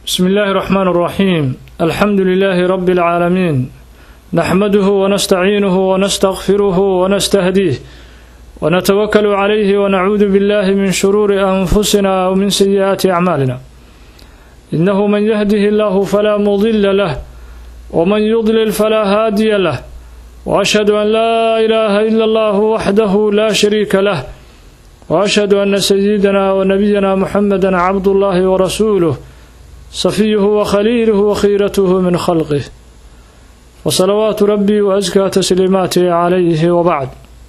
بسم الله الرحمن الرحيم. الحمد لله رب العالمين، نحمده ونستعينه ونستغفره ونستهديه ونتوكل عليه ونعوذ بالله من شرور أنفسنا ومن سيئات أعمالنا. إنه من يهده الله فلا مضل له ومن يضلل فلا هادي له، وأشهد أن لا إله إلا الله وحده لا شريك له، وأشهد أن سيدنا ونبينا محمدا عبد الله ورسوله صفيه وخليله وخيرته من خلقه، وصلوات ربي وأزكى تسليماته عليه. وبعد،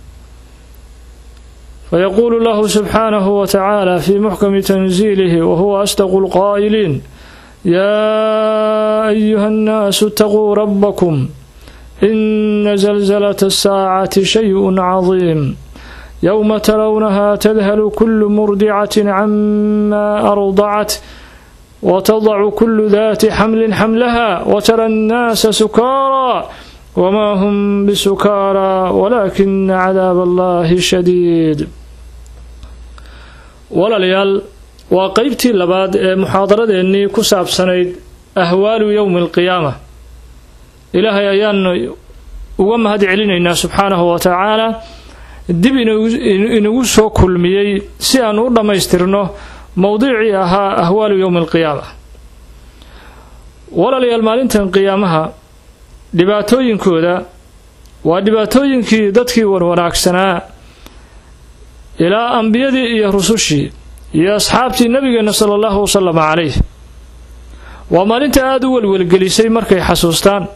فيقول الله سبحانه وتعالى في محكم تنزيله وهو أصدق القائلين: يا أيها الناس اتقوا ربكم إن زلزلة الساعة شيء عظيم، يوم ترونها تذهل كل مرضعة عما أرضعت وتضع كل ذات حمل حملها وترى الناس سكارى وما هم بسكارى ولكن عذاب الله شديد. walaalyaal, waa qaybtii labaad ee muxaadaradeennii ku saabsanayd ahwaalu yowmi alqiyaama. ilaahay ayaanu uga mahad celinaynaa subxaanahu wa tacaala dib inagu soo kulmiyey si aan u dhammaystirno mowduucii ahaa ahwaalu yowmi alqiyaama. walaalayaal, maalintan qiyaamaha dhibaatooyinkooda waa dhibaatooyinkii dadkii wanwanaagsanaa ilaa ambiyadii iyo rusushii iyo asxaabtii nabigeenna sala allahu wasalam calayh. waa maalinta aada u welwelgelisay markay xasuustaan.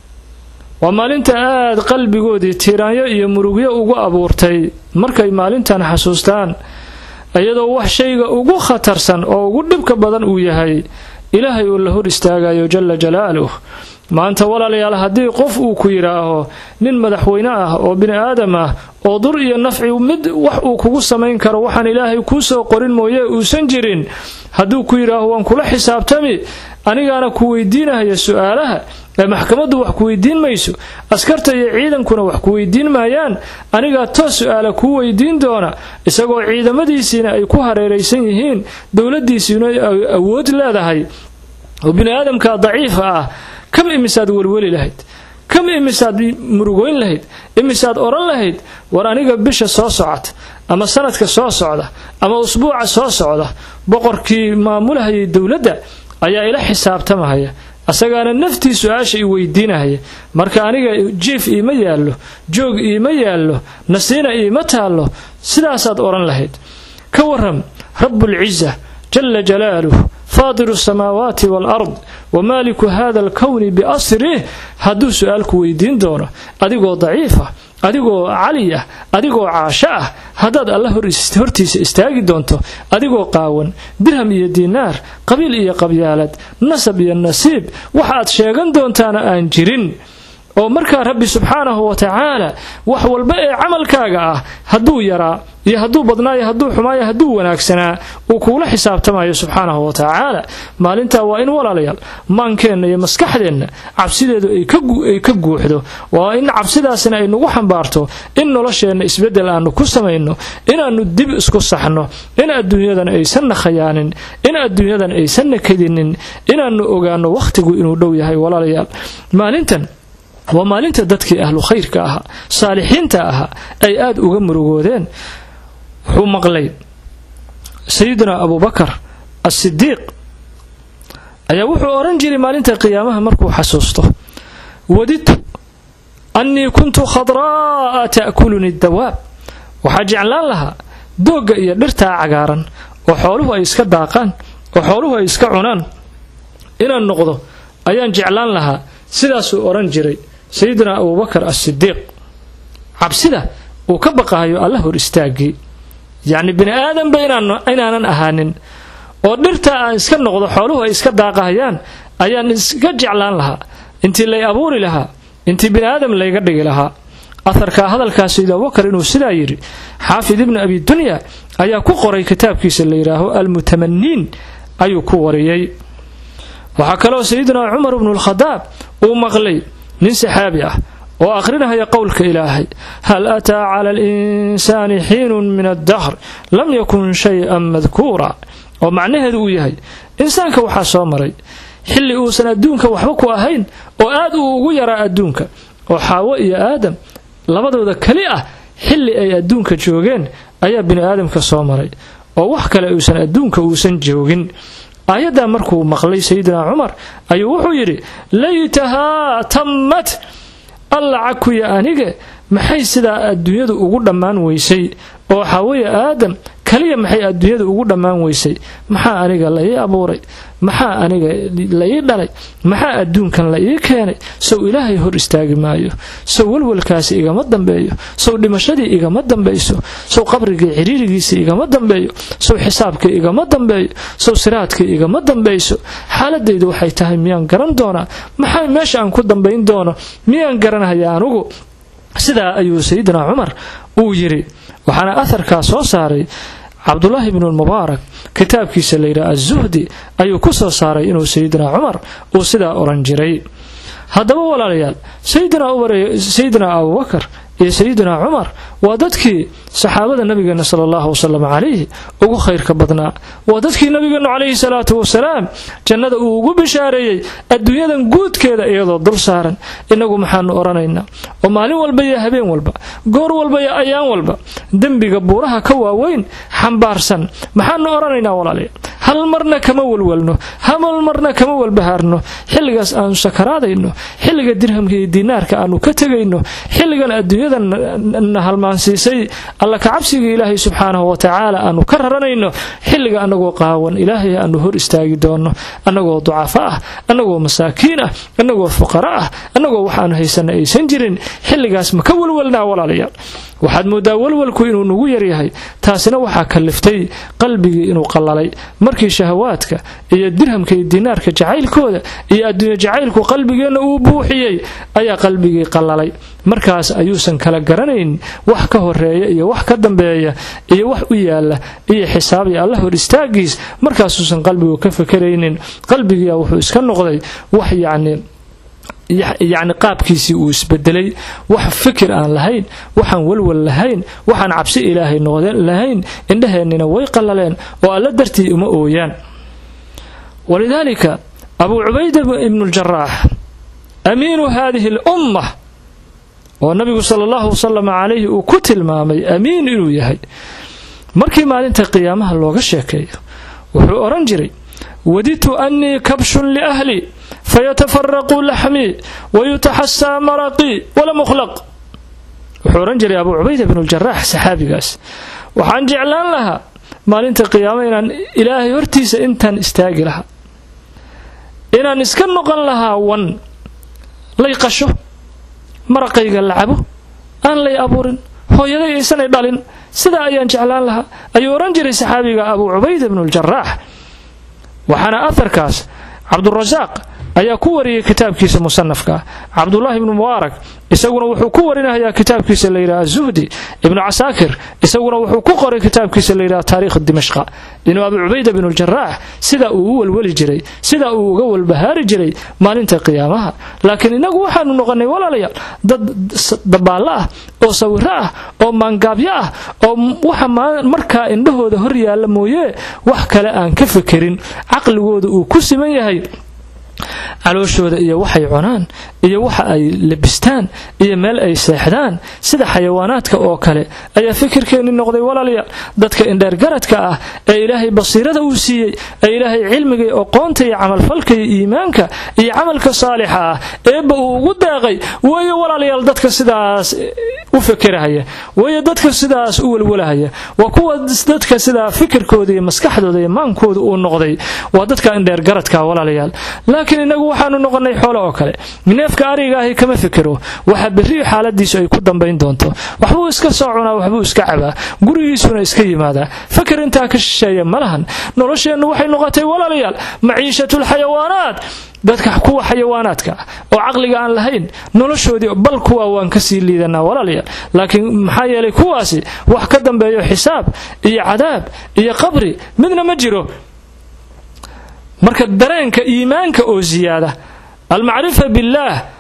waa maalinta aada qalbigoodii tiiraanyo iyo murugyo ugu abuurtay markay maalintan xasuustaan, iyadoo wax shayga ugu khatarsan oo ugu dhibka badan uu yahay ilaahay uu la hor istaagayo jalla jalaaluh. maanta walaalayaal, haddii qof uu ku yidhaaho nin madaxweyne ah oo bini aadam ah oo dur iyo nafci mid wax uu kugu samayn karo waxaan ilaahay kuu soo qorin mooye uusan jirin, hadduu ku yidhaaho waan kula xisaabtami, anigaana ku weydiinahaya su-aalaha ee maxkamaddu wax ku weydiin mayso, askarta iyo ciidankuna wax ku weydiin maayaan, anigaa toos su-aala kuu weydiin doona, isagoo ciidamadiisiina ay ku hareeraysan yihiin, dowladdiisiina ay awood leedahay, oo bini aadamka daciifa ah. kam imisaad welweli lahayd, kam imisaad murugoyn lahayd, imisaad oran lahayd war aniga bisha soo socota ama sanadka soo socda ama usbuuca soo socda boqorkii maamulahayay dowladda ayaa ila xisaabtamahaya, asagaana naftii su-aasha i weydiinahaya, marka aniga jiif iima yaallo, joog iima yaallo, nasiina iima taallo. sidaasaad oran lahayd. ka waram rabbulciza jalla jalaaluh faadiru samaawaati waalard wamaaliku hada alkowni biasrih hadduu su-aalku weydiin doono adigoo daciifa, adigoo cali ah, adigoo caasho ah, haddaad alla hortiisa istaagi doonto adigoo qaawan, dirham iyo diinaar, qabiil iyo qabyaalad, nasab iyo nasiib waxaad sheegan doontaana aan jirin, oo markaa rabbi subxaanahu wa tacaala wax walba ee camalkaaga ah hadduu yaraa iyo hadduu badnaayo, hadduu xumaayo, hadduu wanaagsanaa uu kuula xisaabtamayo subxaanahu wa tacaala. maalintaa waa in walaalayaal maankeenna iyo maskaxdeenna cabsideedu ay ka guuxdo, waa in cabsidaasina ay nagu xambaarto in nolosheenna isbeddel aanu ku samayno, inaannu dib isku saxno, in adduunyadan aysanna khayaanin, in adduunyadan aysanna kadinin, inaannu ogaanno wakhtigu inuu dhow yahay. walaalayaal, maalintan waa maalinta dadkii ahlu khayrka ahaa, saalixiinta ahaa ay aada uga murugoodeen. wuxuu maqlay sayidina abubakar as-sidiiq ayaa wuxuu oran jiray maalinta qiyaamaha markuu xasuusto: wadidtu annii kuntu khadraa'a ta'kuluni dawaab. waxaa jeclaan lahaa doogga iyo dhirtaa cagaaran oo xooluhu ay iska daaqaan, oo xooluhu ay iska cunaan, inaan noqdo ayaan jeclaan lahaa. sidaasuu oran jiray sayidina abubakar as-sidiiq, cabsida uu ka baqahayo alla hor istaagii. yacni bini aadanba inaanan ahaanin oo dhirta aan iska noqdo, xooluhu ay iska daaqahayaan ayaan iska jeclaan lahaa intii lay abuuri lahaa, intii bini aadam layga dhigi lahaa. aharka hadalkaas abubakar inuu sidaa yidhi xaafid ibnu abi dunya ayaa ku qoray kitaabkiisa la yidhaaho almutamaniin ayuu ku wariyey. waxaa kaloo sayidina cumar ibnu alkhadaab uu maqlay nin saxaabi ah oo akhrinaya qowlka ilaahay: hal ataa cala alinsaani xiinun min addahr lam yakun shay-an madkuura. oo macnaheedu uu yahay insaanka waxa soo maray xilli uusan adduunka waxba ku ahayn oo aad uu ugu yaraa adduunka oo Xaawo iyo Aadam labadooda kali ah xilli ay adduunka joogeen ayaa bini aadamka soo maray oo wax kale uusan adduunka uusan joogin aayada markuu maqlay Sayyidina Umar ayuu wuxuu yiri laytaha tammat alla akuya aniga maxay sida adduunyadu ugu dhamaan weysay oo Xaawo iyo Aadam kaliya maxay adduunyadu ugu dhamaan weysay maxaa aniga la ii abuuray maxaa aniga la ii dhalay maxaa adduunkan la ii keenay soo Ilaahay hor istaagi maayo soo walwalkaasi igama dambeeyo soo dhimashadii igama dambeeyso soo qabrigii xiriirigiisa igama dambeeyo soo xisaabkii igama dambeeyo soo siraadkii igama dambeeyso xaaladeydu waxay tahay miyaan garan doonaa maxay meesha aan ku dambeyn doono miyaan garanayaa anigu sidaa ayuu Sayyidina Umar uu yiri waxaana atharka soo saaray Abdullah ibn al-Mubarak kitaabkiisa leeyahay az-Zuhdi ayuu ku soo saaray inuu Sayyidina Umar uu sidaa oran jiray haddaba walaalayaal Sayyidina Abu Bakr iyo Sayyidina Umar waa dadkii saxaabada nabigeena sallallahu wasallam alayhi ugu khayrka badnaa waa dadkii nabigeena alayhi salaatu wasalaam jannada uu ugu bishaareeyay adduunyadan guudkeeda iyadoo dul saaran inagu maxaan oranaynaa oo maalin walba iyo habeen walba goor walba iyo ayaan walba dambiga buuraha ka waaweyn xambaarsan maxaan oranaynaa walaalayaal hal marna kama walwalno hamal marna kama walbahaarno xilligaas aan sakaraadayno xilliga dirhamka iyo diinaarka aanu ka tagayno xilligan adduunyadan halmaansiisay alla ka cabsiga Ilaahay subhanahu wa ta'ala aanu ka raranayno xilliga anagoo qaawan Ilaahay aanu hor istaagi doono anagoo ducafa ah anagoo masaakiin ah anagoo fuqara ah anagoo waxaan haysanay aysan jirin xilligaas ma ka walwalnaa walaalayaal waxaad moodaa walwalku inuu nagu yar yahay taasina waxa kaliftay qalbigii inuu qallalay markii shahawaadka iyo dirhamka iyo diinaarka jacaylkooda iyo adduunyo jacaylku qalbigeena uu buuxiyay ayaa qalbigii qallalay markaas ayuusan kala garanayn wax ka horeeya iyo wax ka dambeeya iyo wax u yaala iyo xisaab iyo Allah hor istaagiis markaas uusan qalbigu ka fakaraynin qalbigiisa wuxuu iska noqday wax يعني qaabkiisi uu isbedelay wax fikir aan lahayn waxaan walwal lahayn waxaan cabsi Ilaahay noqdeen lahayn indhaheennina way qallaleen oo alla dartii uma ooyaan walidaalika Abu Ubayda ibn al-Jarrah amiin hadhihi al-ummah oo nabigu sallallahu sallam alayhi uu ku tilmaamay amiin inuu yahay markii maalinta qiyaamaha looga sheekeeyo wuxuu oran jiray waditu anni kabshun li ahli فيتفرق لحمي ويتحسى مرقي ولا مخلق وحورن جري أبو عبيدة بن الجراح صحابي قاس وحان جعلان لها مال انت قيامة إن إلهي ورتيس انتان استاقي لها إن نسكن نقل لها ون ليقشه مرقي قال لعبه أن لي أبورن هو يدي إيسان يدالين سيدا أيان جعلان لها أيورن جري صحابي أبو عبيدة بن الجراح وحانا أثر كاس عبد الرزاق ayaa ku wariyay kitaabkiisa musannafka Abdullah ibn Mubarak isaguna wuxuu ku warinayaa kitaabkiisa leeyahay Az-Zuhdi ibn Asakir isaguna wuxuu ku qoray kitaabkiisa leeyahay Taariikh Dimashq inuu Abu Ubayda ibn al-Jarrah sida uu walwali jiray sida uu uga walbahaari jiray maalinta qiyaamaha laakiin inagu waxaanu noqonay walaalayaal dad dabaala ah oo sawira ah oo mangaabya ah oo waxa marka indhahooda hor yaala mooyee wax kale aan ka fikirin aqligooda uu ku siman yahay calooshooda iyo waxay cunaan iyo waxa ay labistaan iyo meel ay seexdaan sida xayawaanaadka oo kale ayaa fikirkeeni noqday walaalayaal dadka indheer garadka ah ee Ilaahay basiirada uu siiyay ee Ilaahay cilmiga iyo aqoonta iyo amal falka iyo iimaanka iyo amalka saalixa ah ee uu ugu daaqay way walaalayaal dadka sidaas u fikiraya way dadka sidaas u walwalaya waa kuwa dadka sida fikirkooda iyo maskaxdooda iyo maankooda uu noqday waa dadka indheer garadka walaalayaal laakiin inagu waxaanu noqonay xoolo oo kale neefka ariga ah kama fikiro waxa bari xaaladiisu ay ku dambeyn doonto waxbuu iska soo cunaa waxbuu iska cabaa gurigiisuna iska yimaada fikir inta ka shisheeya malahan nolosheenu waxay noqotay walaalayaal maciishatul xayawaanaat dadka kuwa xayawaanaadka oo aqliga aan lahayn noloshoodii bal kuwa waan ka sii liidanaa walaalayaal laakiin maxaa yeelay kuwaasi wax ka dambeeyo xisaab iyo cadaab iyo qabri midna ma jiro marka dareenka iimaanka oo ziyaada المعرفة بالله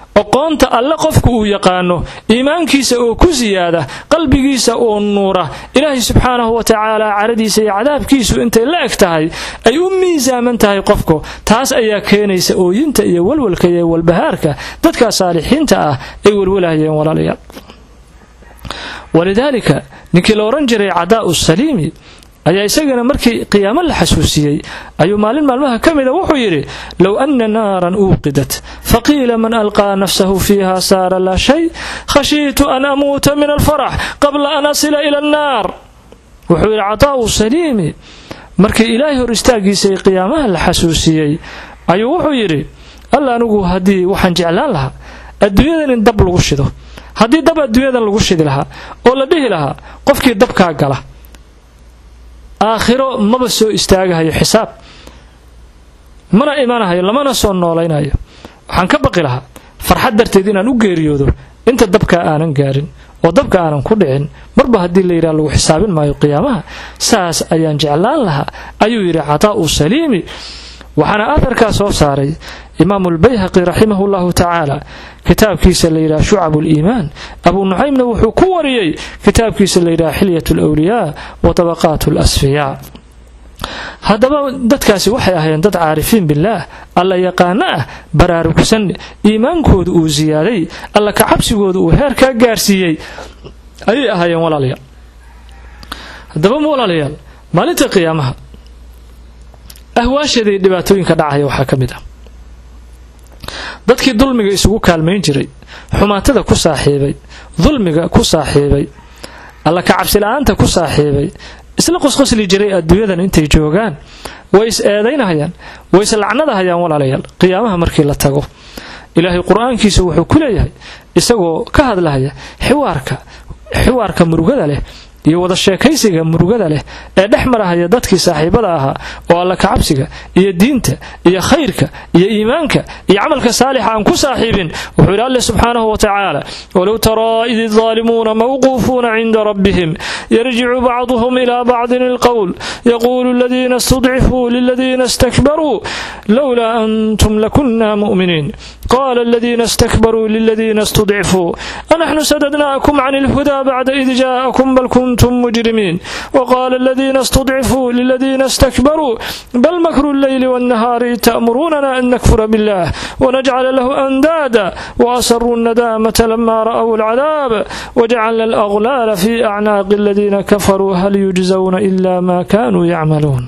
aqoonta alla qofku uu yaqaano iimaankiisa oo ku siyaada qalbigiisa oo nuura ilaahay subxaanahu wa ta'ala caradiisa iyo cadaabkiisu intay la eg tahay ay u miisaaman tahay qofku taas ayaa keenaysa ooyinta iyo walwalka iyo walbahaarka dadka saalixiinta ah ay walwalayeen walaalayaal walidaalika ninkii la oran jiray Cadaa'u Saliimi ayaa isagana markii qiyaamo la xasuusiyay ayuu maalin maalmaha kamida wuxuu yiri law anna naaran uqidat faqila man alqa nafsahu fiha sara la shay khashitu an amuta min alfarah qabla an asila ila an-nar wuxuu yiri Cadaa'u Saliimi markii ilaahay hor istaagiisay qiyaamaha la xasuusiyay ayuu wuxuu yiri alla anigu hadii waxaan jeclaan lahaa adduunyadan in dab lagu shido hadii dab adduunyadan lagu shidi lahaa oo la dhihi lahaa qofkii dabka gala aakhiro maba soo istaagayo xisaab mana imaanayo lamana soo noolaynayo waxaan ka baqi lahaa farxad darteed inaan u geeriyoodo inta dabka aanan gaarin oo dabka aanan ku dhicin marba hadii la yiraahdo lagu xisaabin maayo qiyaamaha saas ayaan jeclaan lahaa ayuu yiri Cadaa'u Saliimi waxana aatharka soo saaray Imam al-Bayhaqi rahimahullahu ta'ala kitaabkiisa la yiraahdo Shu'abul Iimaan Abu Nu'aymna wuxuu ku wariyay kitaabkiisa la yiraahdo Hilyatul Awliyaa wa Tabaqatul Asfiyaa hadaba dadkaasi waxay ahaayeen dad caarifiin billaah alla yaqaana baraarugsan iimaankoodu uu ziyaaday alla ka cabsigoodu uu heer ka gaarsiiyay ay ahaayeen walaalayaal hadaba walaalayaal maalinta qiyaamaha ahwaashadii dhibaatooyinka dhacaya waxa kamid ah dadkii dulmiga isugu kaalmeyn jiray xumaatada ku saaxiibay dulmiga ku saaxiibay alla ka cabsi la'aanta ku saaxiibay isla qosqosli jiray adduunyadan intay joogaan way is eedaynayaan way is lacnadahayaan walaalayaal qiyaamaha markii la tago ilaahay quraankiisa wuxuu ku leeyahay isagoo ka hadlaya xiwaarka murugada leh iyo wada sheekaysiga murugada leh ee dhaxmaraya dadkii saaxiibada ahaa oo alla ka cabsiga iyo diinta iyo khayrka iyo iimaanka iyo amalka saalix aan ku saaxiibin wuxuu ilaahay subhanahu wa ta'ala walaw tara idh adh-dhalimuna mawqufuna 'inda rabbihim yarji'u ba'dhuhum ila ba'din al-qawl yaqulu alladhina istud'ifu lilladhina istakbaru lawla antum lakunna mu'minin qala alladhina istakbaru lilladhina istud'ifu anahnu sadadnakum 'anil huda ba'da idh ja'akum bal كنتم مجرمين وقال الذين استضعفوا للذين استكبروا بل مكر الليل والنهار تأمروننا أن نكفر بالله ونجعل له أندادا وأسروا الندامة لما رأوا العذاب وجعلنا الأغلال في أعناق الذين كفروا هل يجزون إلا ما كانوا يعملون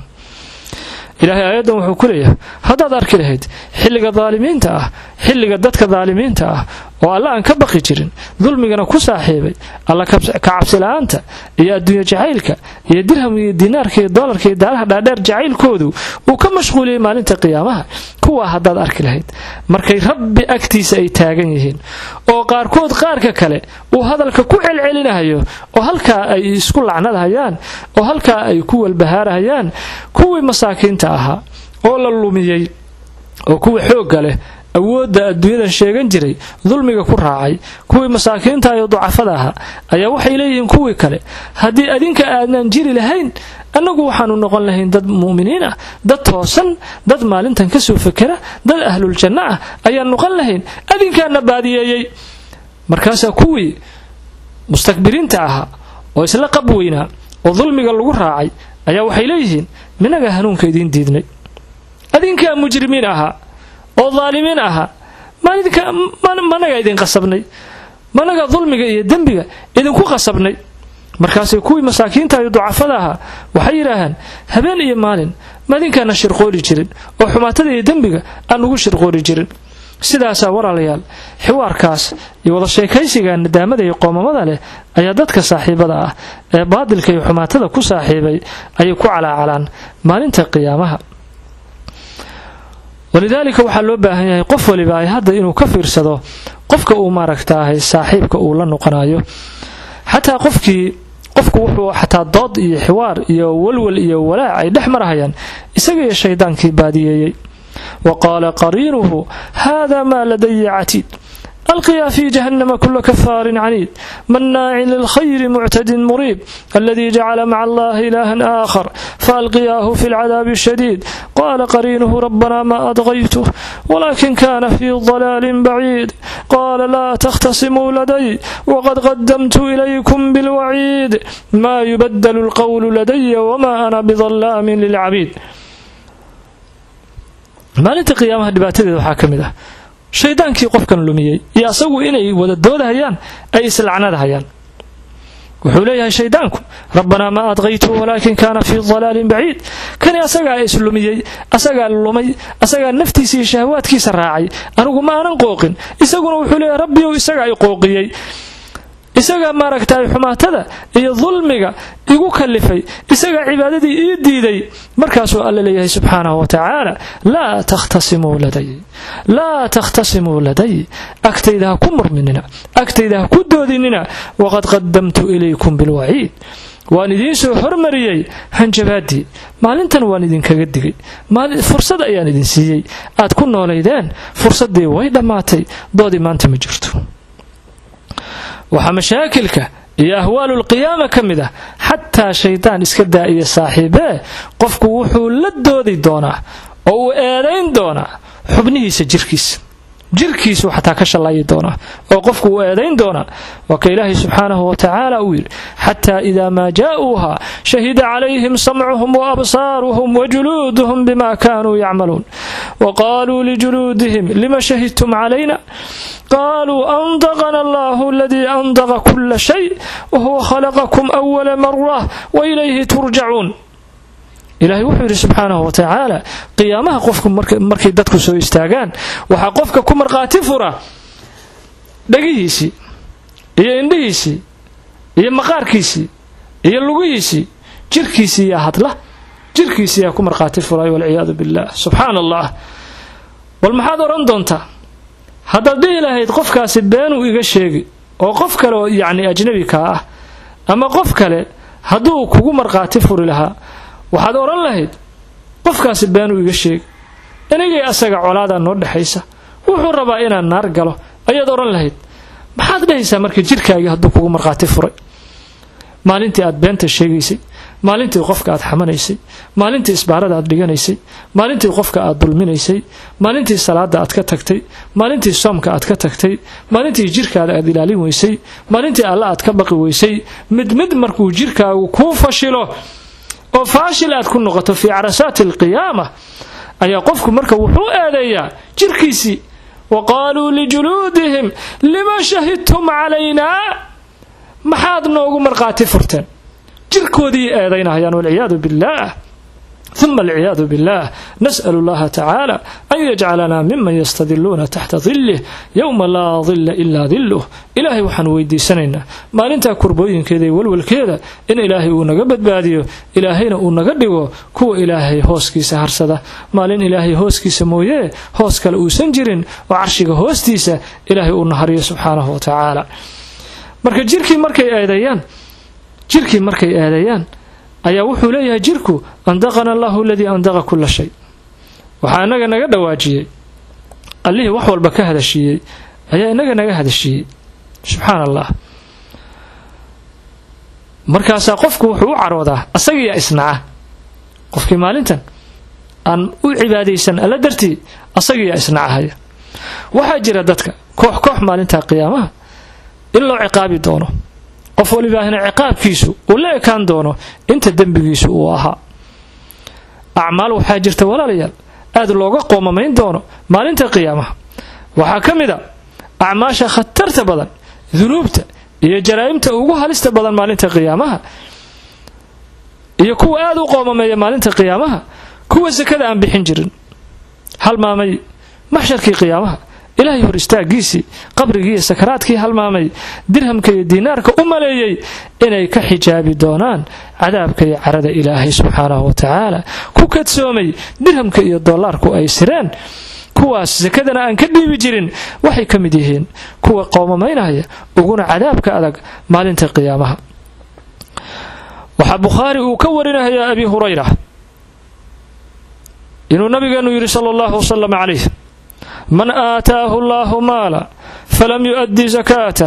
إلهي آيادا وحو كليه هذا دارك لهيد حلق الظالمين تاه حلق الددك الظالمين تاه والله أن كبقي جرين ظلمنا كساحيبي الله كعبس الآنت يا الدنيا جعيلك يا درهم يا دينار كي دولار كي دار جعيل كودو وكم مشغولي مال انت قيامها كوا هذا دارك لهيد markay rabbi agtiisa ay taagan yihiin oo qaarkood qaarka kale oo hadalka ku celcelinayo oo halka ay isku lacnadayaan oo halka ay ku walbahaarayaan kuwii masaakiinta ahaa oo la lumiyay oo kuwii xoog leh awooda adduunyada sheegan jiray dulmiga ku raacay kuwii masaakiinta iyo ducafada ahaa ayaa waxay leeyihiin kuwii kale hadii adinka aadnan jiri lahayn annagu waxaanu noqon lahayn dad muuminiin ah dad toosan dad maalintan ka soo fakara dad ahlul janna ah ayaa noqon lahayn adinkaana baadiyay markaas kuwii mustakbiriinta ahaa oo isla qabweyna oo dulmiga lagu raacay ayaa waxay leeyihiin minaga hanuunka idin diidnay adinka mujrimiin ahaa oo dhalimin aha managa idin qasabnay managa dulmiga iyo dambiga idin ku qasabnay markaas kuwii masaakiinta iyo ducafada aha waxay yiraahdaan habeen iyo maalin madinkaana shirqooli jirin oo xumaatada iyo dambiga aan ugu shirqooli jirin sidaas walaalayaal xiwaarkaas iyo wada sheekaysiga nadaamada iyo qoomamada leh ayaa dadka saaxiibada ah ee baadilka iyo xumaatada ku saaxiibay ay ku calaacalaan maalinta qiyaamaha ولذلك waxaa loo baahan yahay qof waliba ay hadda inuu ka fiirsado qofka uu maaragtaahay saaxiibka uu la noqonayo xataa qofku wuxuu xataa dood iyo xiwaar iyo walwal iyo walaac ay dhaxmarayaan isaga iyo shaydaankii baadiyay وقال قرينه هذا ما لدي عتيد ألقيا في جهنم كل كفار عنيد مناع للخير معتد مريب الذي جعل مع الله إلها آخر فألقياه في العذاب الشديد قال قرينه ربنا ما أطغيته ولكن كان في ضلال بعيد قال لا تختصموا لدي وقد قدمت إليكم بالوعيد ما يبدل القول لدي وما أنا بظلام للعبيد. maalinta qiyaamaha dhibaatadeeda waxaa ka mid ah shaydaankii qofkan lumiyey iyo asagu inay wada doodahayaan ay islacnadahayaan. wuxuu leeyahay shaydaanku rabbanaa ma adqaytuhu walaakin kaana fii dalaalin baciid. kani asagaa islumiyey, asagaa lumay, asagaa naftiisa iyo shahawaadkiisa raacay, anigu ma aanan qooqin. isaguna wuxuu leeyahay rabbiyow isagaa i qooqiyey, isagaa maaragtay xumaatada iyo dulmiga igu kalifay, isagaa cibaadadii ii diiday. markaasuu alla leeyahay subxaanahu wa tacaala laa takhtasimuu laday agtayda ha ku murminina, agtayda ha ku doodinina, waqad qadamtu ilaykum bilwaciid waan idiin soo hormariyey hanjabaadii. maalintan waan idinkaga digay, fursad ayaan idin siiyey aad ku noolaydeen, fursaddii way dhammaatay, doodii maanta ma jirto. waxaa mashaakilka iyo ahwaalulqiyaama ka mid ah xataa shaydaan iska daa'iya saaxiibee qofku wuxuu la doodi doonaa oo uu eedayn doonaa xubnihiisa jirkiisu xataa ka shallayi doonaa oo qofku uu eedayn doonaa. waa ka ilaahay subxaanahu wa tacaala uu yidhi xataa idaa maa jaa'uuha shahida calayhim samcuhum waabsaaruhum wajuluuduhum bima kaanuu yacmaluun waqaaluu lijuluudihim lima shahidtum calayna قالوا أنطقنا الله الذي أنطق كل شيء وهو خلقكم أول مرة وإليه ترجعون. إلهي وحده سبحانه وتعالى قيامها قفكم مركي دتكو سو استاغان وحا قفك كمر قاتفرة دقيسي إيا إنديسي إيا مقاركيسي إيا اللغيسي جركيسي يا هطلة جركيسي يا كمر قاتفرة والعياذ بالله. سبحان الله. والمحاضر أندونتا haddaad dhihi lahayd qofkaasi beenuu iga sheegi oo qof kale oo yacni ajnabi ka ah ama qof kale hadduu kugu marqaati furi lahaa waxaad odhan lahayd qofkaasi beenuu iga sheegi, inagii asaga colaadaa noo dhexaysa, wuxuu rabaa inaan naar galo ayaad odhan lahayd. maxaad dhahaysaa marka jirkaagii hadduu kugu marqaati furay maalintii aad beenta sheegaysay, maalintii qofka aad xamanaysay, maalintii isbaarada aad dhiganaysay, maalintii qofka aad dulminaysay, maalintii salaada aad ka tagtay, maalintii soomka aad ka tagtay, maalintii jirkaada aad ilaalin weysay, maalintii alla aad ka baqi weysay. mid markuu jirkaagu kuu fashilo oo faashil aad ku noqoto fii carasaati alqiyaama ayaa qofku marka wuxuu eedeeyaa jirkiisii. waqaaluu lijuluudihim lima shahidtum calaynaa maxaad noogu marqaati furteen? jirkoodii eedaynahayaan walciyaadu billaah. ثم العياذ بالله نسأل الله تعالى أن يجعلنا ممن يستظلون تحت ظله يوم لا ظل إلا ظله. إلهي وحن ويدي سنينا ما لنتا كربوين كذا والول كذا إن إلهي ونقبت باديو إلهينا ونقدقو كو إلهي هوسكي سهرسده ما لن إلهي هوسكي سمويه هوسك الأوسنجرين وعرشك هوستيسة إلهي ونهريه سبحانه وتعالى. marka jirkii markay aadayaan ayaa wuxuu leeyahay jirku andaqana Allahu alladhi andaqa kull shay. waxa anaga naga dhawaajiyay allihii wax walba ka hadashiyay ayaa inaga naga hadashiyay. subxaanallah. markaasaa qofku wuxuu u caroodaa asagiiya isnaca qofkii maalintan aan u cibaadaysan alla dartii asagiiya isnacahaya. waxaa jira dadka koox maalinta qiyaamaha in loo ciqaabi doono, qof walibaahina ciqaabkiisu uu la ekaan doono inta dembigiisu uu ahaa. acmaal waxaa jirta walaalayaal aad looga qoomamayn doono maalinta qiyaamaha. waxaa ka mid a acmaasha khatarta badan, dunuubta iyo jaraa'imta ugu halista badan maalinta qiyaamaha, iyo kuwa aad u qoomameeya maalinta qiyaamaha, kuwa sakada aan bixin jirin, halmaamay maxsharkii qiyaamaha, ilaahay hor istaagiisii, qabrigii iyo sakaraadkii halmaamay, dirhamka iyo diinaarka u maleeyay inay ka xijaabi doonaan cadaabka iyo carada ilaahay subxaanahu wa tacaala, ku kadsoomay dirhamka iyo dollaarku ay sireen. kuwaas sakadana aan ka dhiibi jirin waxay ka mid yihiin kuwa qoomamaynaya uguna cadaabka adag maalinta qiyaamaha. waxaa bukhaari uu ka warinayaa abi hurayra inuu nabigeenu yidhi sala allahu wasalam calayh man aataahu allahu maala falam yu'addi zakaatah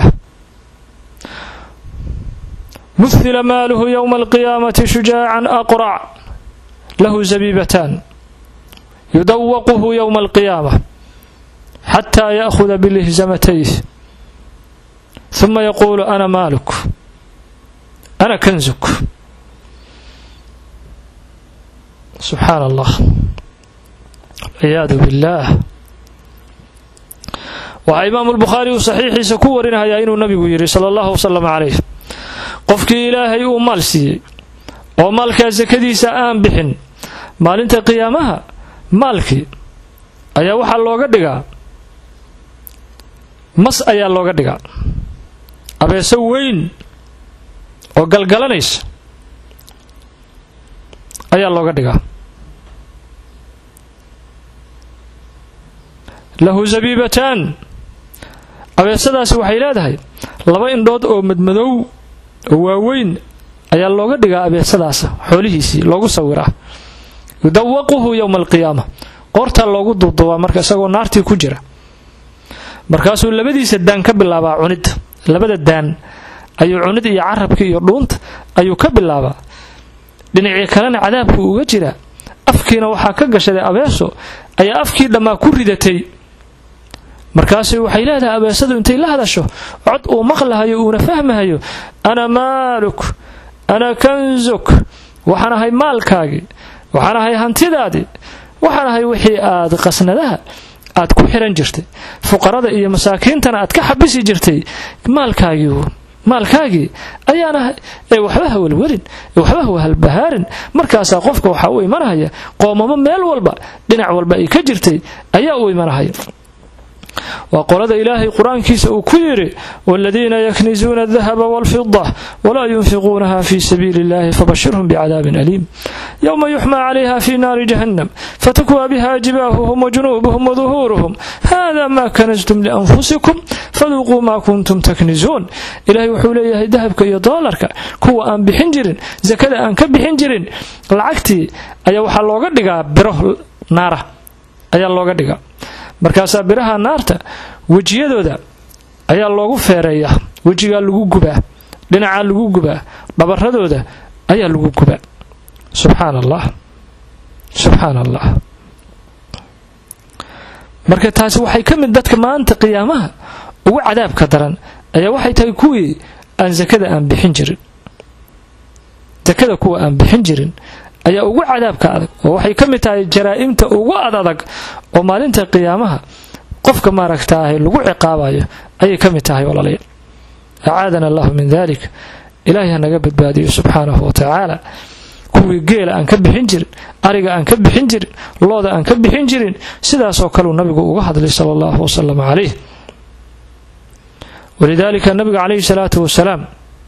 مثل ماله يوم القيامة شجاعا أقرع له زبيبتان يدوقه يوم القيامة حتى يأخذ بلهزمتيه ثم يقول أنا مالك أنا كنزك. سبحان الله، والعياذ بالله. وإمام البخاري صحيح سكورنا يا إنه النبي صلى الله وسلم عليه قفك إلهي ومال سي ومالك زكديس آن بحن مال انت قيامها مالكي أيا وحا لوغا دغا مس أيا لوغا دغا أبي سوين وقلقلنيس أيا لوغا دغا له زبيبتان abeesadaasi waxay leedahay laba indhood oo madmadow oo waaweyn ayaa looga dhigaa abeesadaas xoolihiisii loogu sawiraa yudawaquhu yawm alqiyaama qorta loogu duuduubaa marka isagoo naartii ku jira markaasuu labadiisa daan ka bilaabaa cunid labada daan ayuu cunid iyo carabka iyo dhuunta ayuu ka bilaabaa dhinacii kalena cadaabku uga jira afkiina waxaa ka gashaday abeeso ayaa afkii dhammaa ku ridatay markaasay waxay leedahay abeesadu intay la hadasho cod uu maqlahayo uuna fahmahayo ana maaluk ana kanzuk waxaan ahay maalkaagii waxaan ahay hantidaadii waxaan ahay wixii aad qasnadaha aad ku xiran jirtay fuqarada iyo masaakiintana aad ka xabisi jirtay maalkaagii ayaana waxba hawlwelin waxba halbahaarin markaasa qofka waxa uu imanaya qoomamo meel walba dhinac walba ay ka jirtay ayaa uu imanaya. وقال إلهي قرآن كيس أكير والذين يكنزون الذهب والفضة ولا ينفقونها في سبيل الله فبشرهم بعذاب أليم يوم يحمى عليها في نار جهنم فتكوى بها جباههم وجنوبهم وظهورهم هذا ما كنزتم لأنفسكم فذوقوا ما كنتم تكنزون إلهي وحوليه ذهبك يا دولارك كوى أن بحنجر زكاة أن كبحنجر العكتي أي وحا لوغا دغا بره ناره أي لوغا دغا markaas biraha naarta wajiyadooda ayaa loogu feereeyaa wajiga lagu gubaa dhinaca lagu gubaa dhabaradooda ayaa lagu gubaa. subhanallah marka taasi waxay kamid dadka maanta qiyaamaha ugu cadaabka daran ayaa waxay tahay kuwii aan zakada aan bixin jirin zakada kuwa aan bixin jirin ayaa ugu cadaabka adag oo waxay kamid tahay jaraa'imta ugu adag oo maalinta qiyaamaha qofka maaragtaahay lagu ciqaabayo ayay kamid tahay walaalayaal. aadana allah min dhalik ilaahay naga badbaadiyo subhanahu wa ta'ala kuwii geel aan ka bixin jirin ariga aan ka bixin jirin looda aan ka bixin jirin sidaas oo kale nabigu uga hadlay sallallahu wasallam alayhi. walidaalika nabiga alayhi salatu wasalaam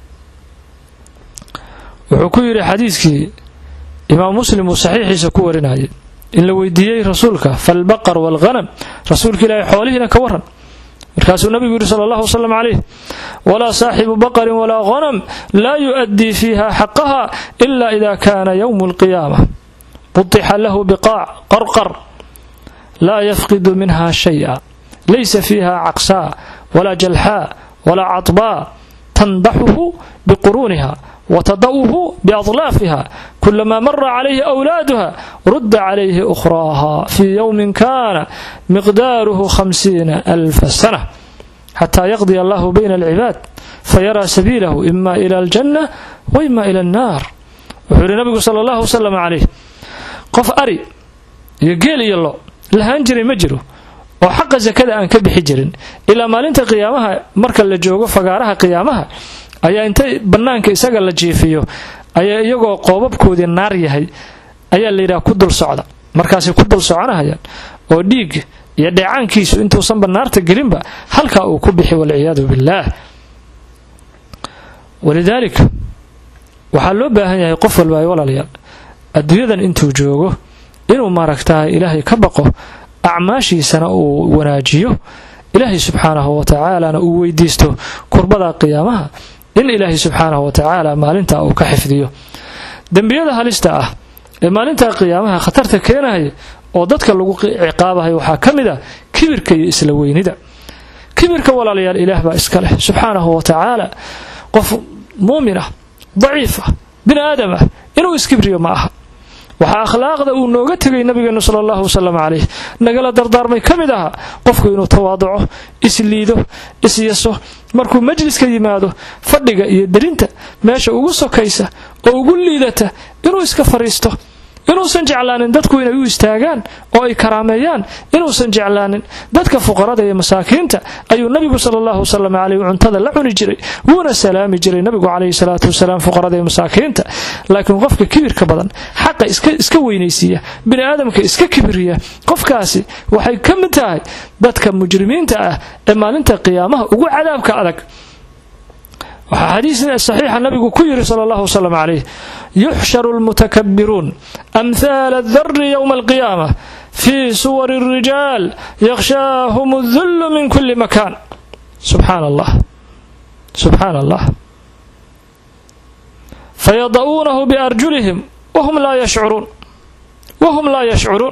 wuxuu ku yiri xadiiskii إمام مسلم صحيح سكورنا إن لو يديي رسولك فالبقر والغنم رسولك لا حوالينا كورن مركز النبي صلى الله عليه وسلم عليه ولا صاحب بقر ولا غنم لا يؤدي فيها حقها إلا إذا كان يوم القيامة بطح له بقاع قرقر لا يفقد منها شيئا ليس فيها عقساء ولا جلحاء ولا عطباء تنضحه بقرونها وتضوه بأضلافها كلما مر عليه أولادها رد عليه أخراها في يوم كان مقداره 50,000 سنة حتى يقضي الله بين العباد فيرى سبيله إما إلى الجنة وإما إلى النار. وحول النبي صلى الله عليه وسلم عليه قف أري يقيل يالله لهانجري مجره وحق زكاة أن كبح جرين إلا ما لنت قيامها مركا لجوغو فقارها قيامها ayaa intay banaanka isaga la jiifiyo ayaa iyagoo qoobabkoodii naar yahay ayaa la yiraahdo ku dul socda markaas ku dul soconayaan oo dhiig iyo dheecaankiisu intuusan banaarta gelinba halka uu ku bixi wal ciyaadu billah. walidaalika waxa loo baahan yahay qof walba ay walaalayaal adduunyadan intuu joogo inuu maaragtaa ilaahay ka baqo acmaashiisana uu wanaajiyo ilaahay subxaanahu wa ta'ala uu weydiisto kurbada qiyaamaha in ilaahay subxaanahu wa ta'ala maalinta uu ka xifdiyo dambiyada halista ah ee maalinta qiyaamaha khatarta keenaya oo dadka lagu ciqaabahay waxa kamid ah kibirka iyo isla weynida. kibirka walaalayaal ilaah baa iska leh subxaanahu wa ta'ala qof muumina daciif bin aadam inuu iskibriyo ma aha waxa akhlaaqda uu nooga tagay nabigeena sallallahu sallam alayhi nagala dardaarmay kamid aha qofku inuu tawaaduco isliido isyaso markuu majliska yimaado fadhiga iyo darinta meesha ugu sokaysa oo ugu liidata inuu iska fariisto inuusan jeclaanin dadku inay u istaagaan oo ay karaameeyaan inuusan jeclaanin dadka fuqarada iyo masaakiinta ayuu nabigu sallallahu sallam alayhi cuntada la cuni jiray wuuna salaami jiray nabigu alayhi salaatu wasalaam fuqarada iyo masaakiinta laakiin qofka kibirka badan xaqa iska weynaysiya bini aadamka iska kibriya qofkaasi waxay ka mid tahay dadka mujrimiinta ah ee maalinta qiyaamaha ugu cadaabka adag وحديث صحيح النبي كير صلى الله وسلم عليه يحشر المتكبرون أمثال الذر يوم القيامة في صور الرجال يغشاهم الذل من كل مكان سبحان الله سبحان الله فيضعونه بأرجلهم وهم لا يشعرون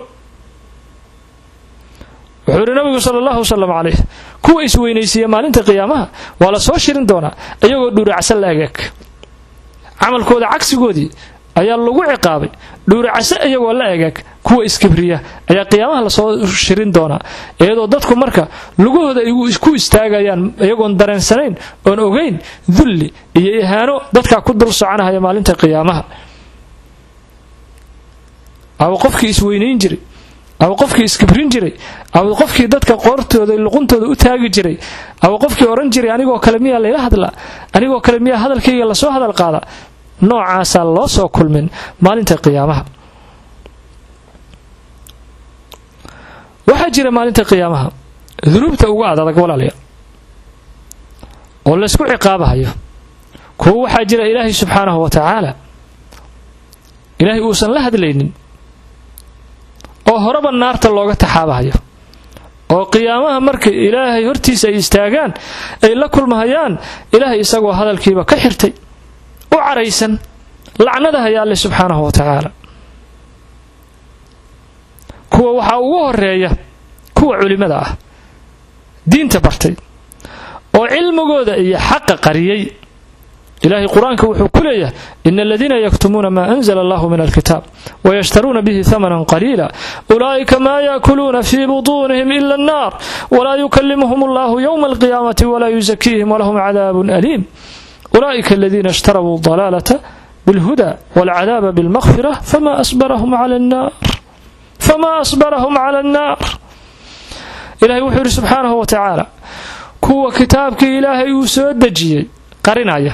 wuxuu nabigu sallallahu sallam alayhi kuwa isweynaysiya maalinta qiyaamaha wala soo shirin doona ayagoo dhuuracsan la eeg amalkooda cagsigoodii ayaa lagu ciqaabay dhuuracsan ayagoo la eeg kuwa iskibriya ayaa qiyaamaha la soo shirin doona iyadoo dadku marka lugahooda ay isku istaagayaan ayagoon dareensanayn oon ogeyn dhulli iyo ihaano dadka ku dul soconaya maalinta qiyaamaha aw qofkii isweynayn jiray aw qofkii iskibrin jiray aw qofkii dadka qoortooda luquntooda u taagi jiray aw qofkii oran jiray anigoo kale miyaa la hadla anigoo kale miyaa hadalkayga la soo hadal qaada noocaas loo soo kulmin maalinta qiyaamaha waxa jira maalinta qiyaamaha dunuubta ugu adag walaalayaal oo la isku ciqaabayo kuwa waxa jira ilaahay subhanahu wa ta'ala ilaahay uusan la hadlaynin oo horaba naarta looga taxaabayo oo qiyaamaha markay ilaahay hortiisa ay istaagaan ay la kulmayaan ilaahay isagoo hadalkiiba ka xirtay oo caraysan lacnadaha yaa Allah subhanahu wa ta'ala kuwa waxa ugu horeeya kuwa culimada ah diinta bartay oo cilmigooda iyo xaq qariyay إلهي قرآنك وحكوليه إن الذين يكتمون ما أنزل الله من الكتاب ويشترون به ثمنا قليلا أولئك ما يأكلون في بطونهم إلا النار ولا يكلمهم الله يوم القيامة ولا يزكيهم ولهم عذاب أليم أولئك الذين اشتروا الضلالة بالهدى والعذاب بالمغفرة فما أصبرهم على النار إلهي وحور سبحانه وتعالى كو كتابك إلهي يسودجي قرنايا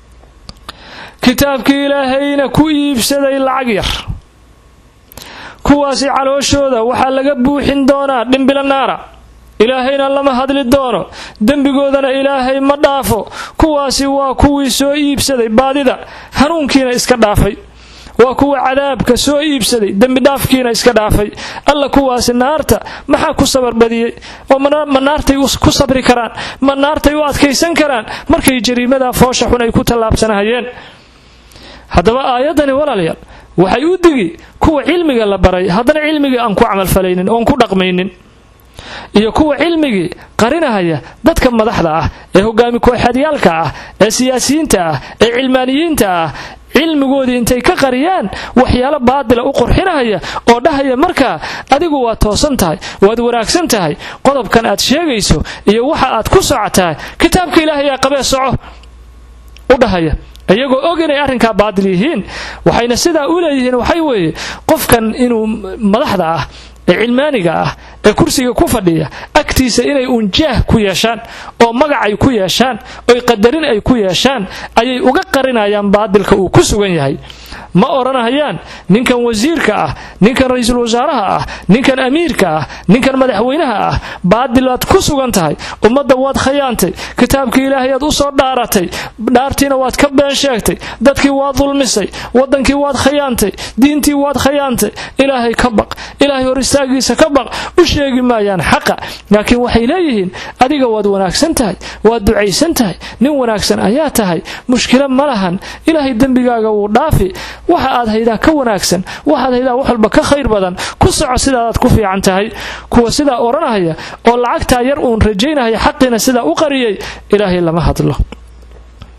كتابك إلهينا كويب سدى العقير كواسي علوشودا وحال لقبوحين دونا دنبلا النار إلهينا لما هدل الدونو دنبقودنا إلهي مدافو كواسي واكوي سوئيب سدى باددا هنونكينا اسكدافي وكو عذابك سوئيب سدى دنبدافكينا اسكدافي الله كواسي نارتا محا كصبر بدي ومن نارتا كصبري كران من نارتا يوادكيسن كران مركي جريمدا فوشحون يكو تلابسنا هيين haddaba aayadani walaalayaal waxay u digi kuwa cilmiga la baray haddana cilmiga aan ku amal falaynin oo ku dhaqmaynin iyo kuwa cilmiga qarinahaya dadka madaxda ah ee hogaami kooxadiyalka ah ee siyaasiyiinta ah ee cilmaaniyiinta ah cilmigoodii intay ka qariyaan waxyaalo baadil u qorxinaya oo dhahaya marka adigu waa toosan tahay waad wanaagsan tahay qodobkan aad sheegayso iyo waxa aad ku socotaa kitaabka Ilaahay yaa qabay soco u dhahaya ayagoo og inay arrinka baadil yihiin waxayna sidaa u leeyihiin waxay weeye qofkan inuu madaxda ah ee cilmaaniga ah ee kursiga ku fadhiya agtiisa inay unjaah ku yeeshaan oo magac ay ku yeeshaan oo qadarin ay ku yeeshaan ayay uga qarinayaan baadilka uu ku sugan yahay ma oranayaan ninkan wasiirka ah ninkan ra'iisul wasaaraha ah ninkan amiirka ah ninkan madaxweynaha ah baadilaad ku sugan tahay ummadda waad khayaantay kitaabka Ilaahay aad u soo dhaaratay dhaartiina waad ka been sheegtay dadkii waad dulmisay wadankii waad khayaantay diintii waad khayaantay Ilaahay ka baq Ilaahay hor istaagiisa ka baq u sheegi maayaan xaqa laakiin waxay leeyihiin adiga waad wanaagsan tahay waad ducaysan tahay nin wanaagsan ayaa tahay mushkilad ma lahan Ilaahay dambigaaga uu dhaafi waxa aad haydaa ka wanaagsan waxaad haydaa wax walba ka khayr badan ku soco sidaad ku fiican tahay kuwa sida oranaya oo lacagta yar uun rajaynaya xaqina sida u qariyay Ilaahay lama hadlo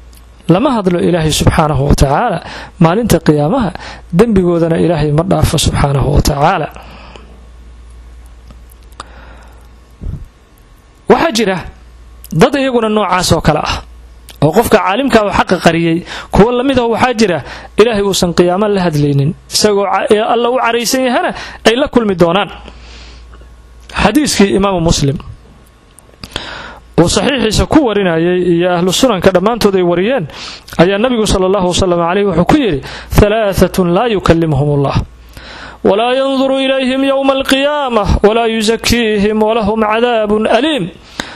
lama hadlo ilaahay subxaanahu wa tacaala maalinta qiyaamaha dembigoodana ilaahay ma dhaafo subxaanahu wa tacaala. waxaa jira dad iyaguna noocaas oo kale ah oo qofka caalimka oo xaq qariyay kuwa lamid ah waxaa jira ilaahay uusan qiyaamo la hadlaynin isagoo alla u careysan yahana ay la kulmi doonaan. xadiiskii imaamu muslim oo saxiixiisa ku warinayay iyo ahlu sunanka dhammaantood ay wariyeen ayaa nabigu sallallahu alayhi wuxuu ku yiri thalathatun la yukallimuhum Allah ولا ينظر إليهم يوم القيامة ولا يزكيهم ولهم عذاب أليم.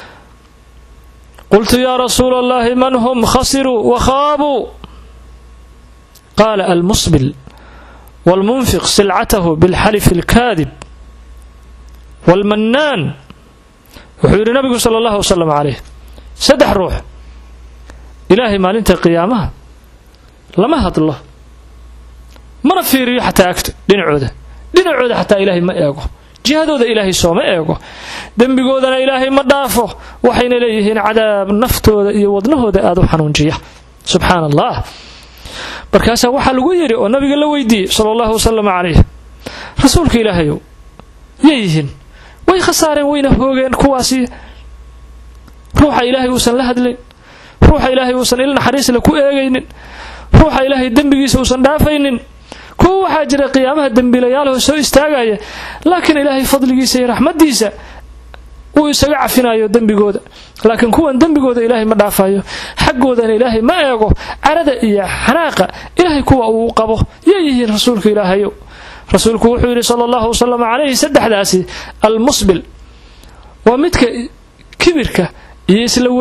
قلت يا رسول الله من هم؟ خسروا وخابوا. قال المسبل والمنفق سلعته بالحلف الكاذب والمنان. وحير النبي صلى الله عليه سدح روح إلهي ما لنت قيامها لما هد الله mana fiiriyo xataa agto dhinacooda xataa ilaahay ma eego jihadooda ilaahay sooma eego dembigoodana ilaahay ma dhaafo waxayna leeyihiin cadaab naftooda iyo wadnahooda aad u xanuunjiya subxaanallah. markaasaa waxaa lagu yidhi oo nabiga la weydiiyey sallallahu alayhi rasuulka ilaahayow yeeyihiin way khasaareen wayna hoogeen kuwaasi ruuxa ilaahay uusan la hadlayn ruuxa ilaahay uusan il naxariis la ku eegaynin ruuxa ilaahay dembigiisa uusan dhaafaynin kuwa waxaa jira qiyaamaha dembiilayaal oo soo istaagaya laakiin ilaahay fadligiisa iyo raxmadiisa uu isaga cafinayo dembigooda laakiin kuwan dembigooda ilaahay ma dhaafayo xaqoodana ilaahay ma eego carada iyo xanaaqa ilaahay kuwa uu qabo yeeyihiin rasuulka ilaahayo. rasuulku wuxuu yiri sallallahu alayhi saddexdaasi almusbil waa midka kibirka iyo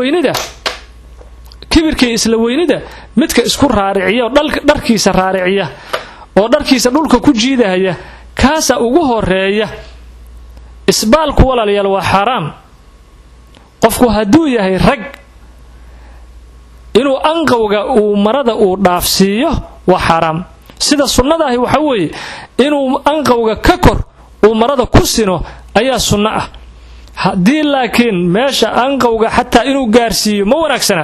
isla weynida midka isku raariciya dharkiisa raariciya oo dharkiisa dhulka ku jiidaya kaasa ugu horeeya. isbaalku walaalayaal waa xaraam. qofku hadduu yahay rag inuu anqowga uu marada uu dhaafsiiyo waa xaraam. sida sunnadaahi waxa weeye inuu anqowga ka kor uu marada ku sino ayaa sunno ah. haddii laakiin meesha anqowga xataa inuu gaarsiiyo ma wanaagsana.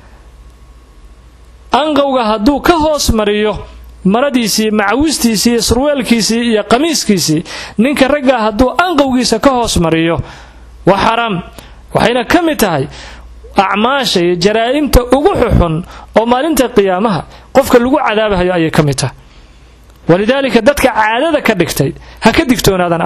anqowga hadduu ka hoos mariyo maradiisii macawistiisii surweelkiisii iyo qamiiskiisii ninka ragga hadduu anqowgiisa ka hoos mariyo waa xaraam. waxayna ka mid tahay acmaasha iyo jaraa'imta ugu xuxun oo maalinta qiyaamaha qofka lagu cadaabayo ayay ka mid tahay. walidaalika dadka caadada ka dhigtay ha ka digtoonaadaan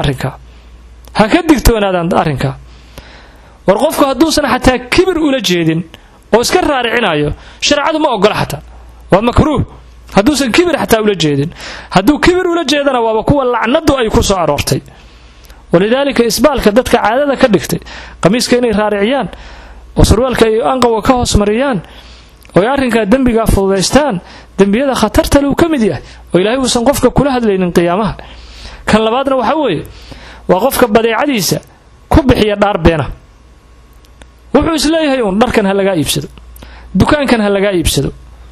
arrinka. war qofku hadduusan xataa kibir ula jeedin oo iska raaricinayo sharciyadu ma ogola xataa waa makruuh hadduusan kibir xataa ula jeedin. hadduu kibir ula jeedana waaba kuwa lacnadu ay ku soo aroortay. walidaalika isbaalka dadka caadada ka dhigtay qamiiska inay raariciyaan oo surwaalka ay anqowga ka hoos mariyaan oo arrinka dembiga fududaystaan dembiyada khatarta leh ka mid yahay oo ilaahay uusan qofka kula hadlaynin qiyaamaha. kan labaadna waxa weeye waa qofka badeecadiisa ku bixiya dhaar beena. wuxuu isleeyahay dharkan ha laga iibsado dukaankan ha laga iibsado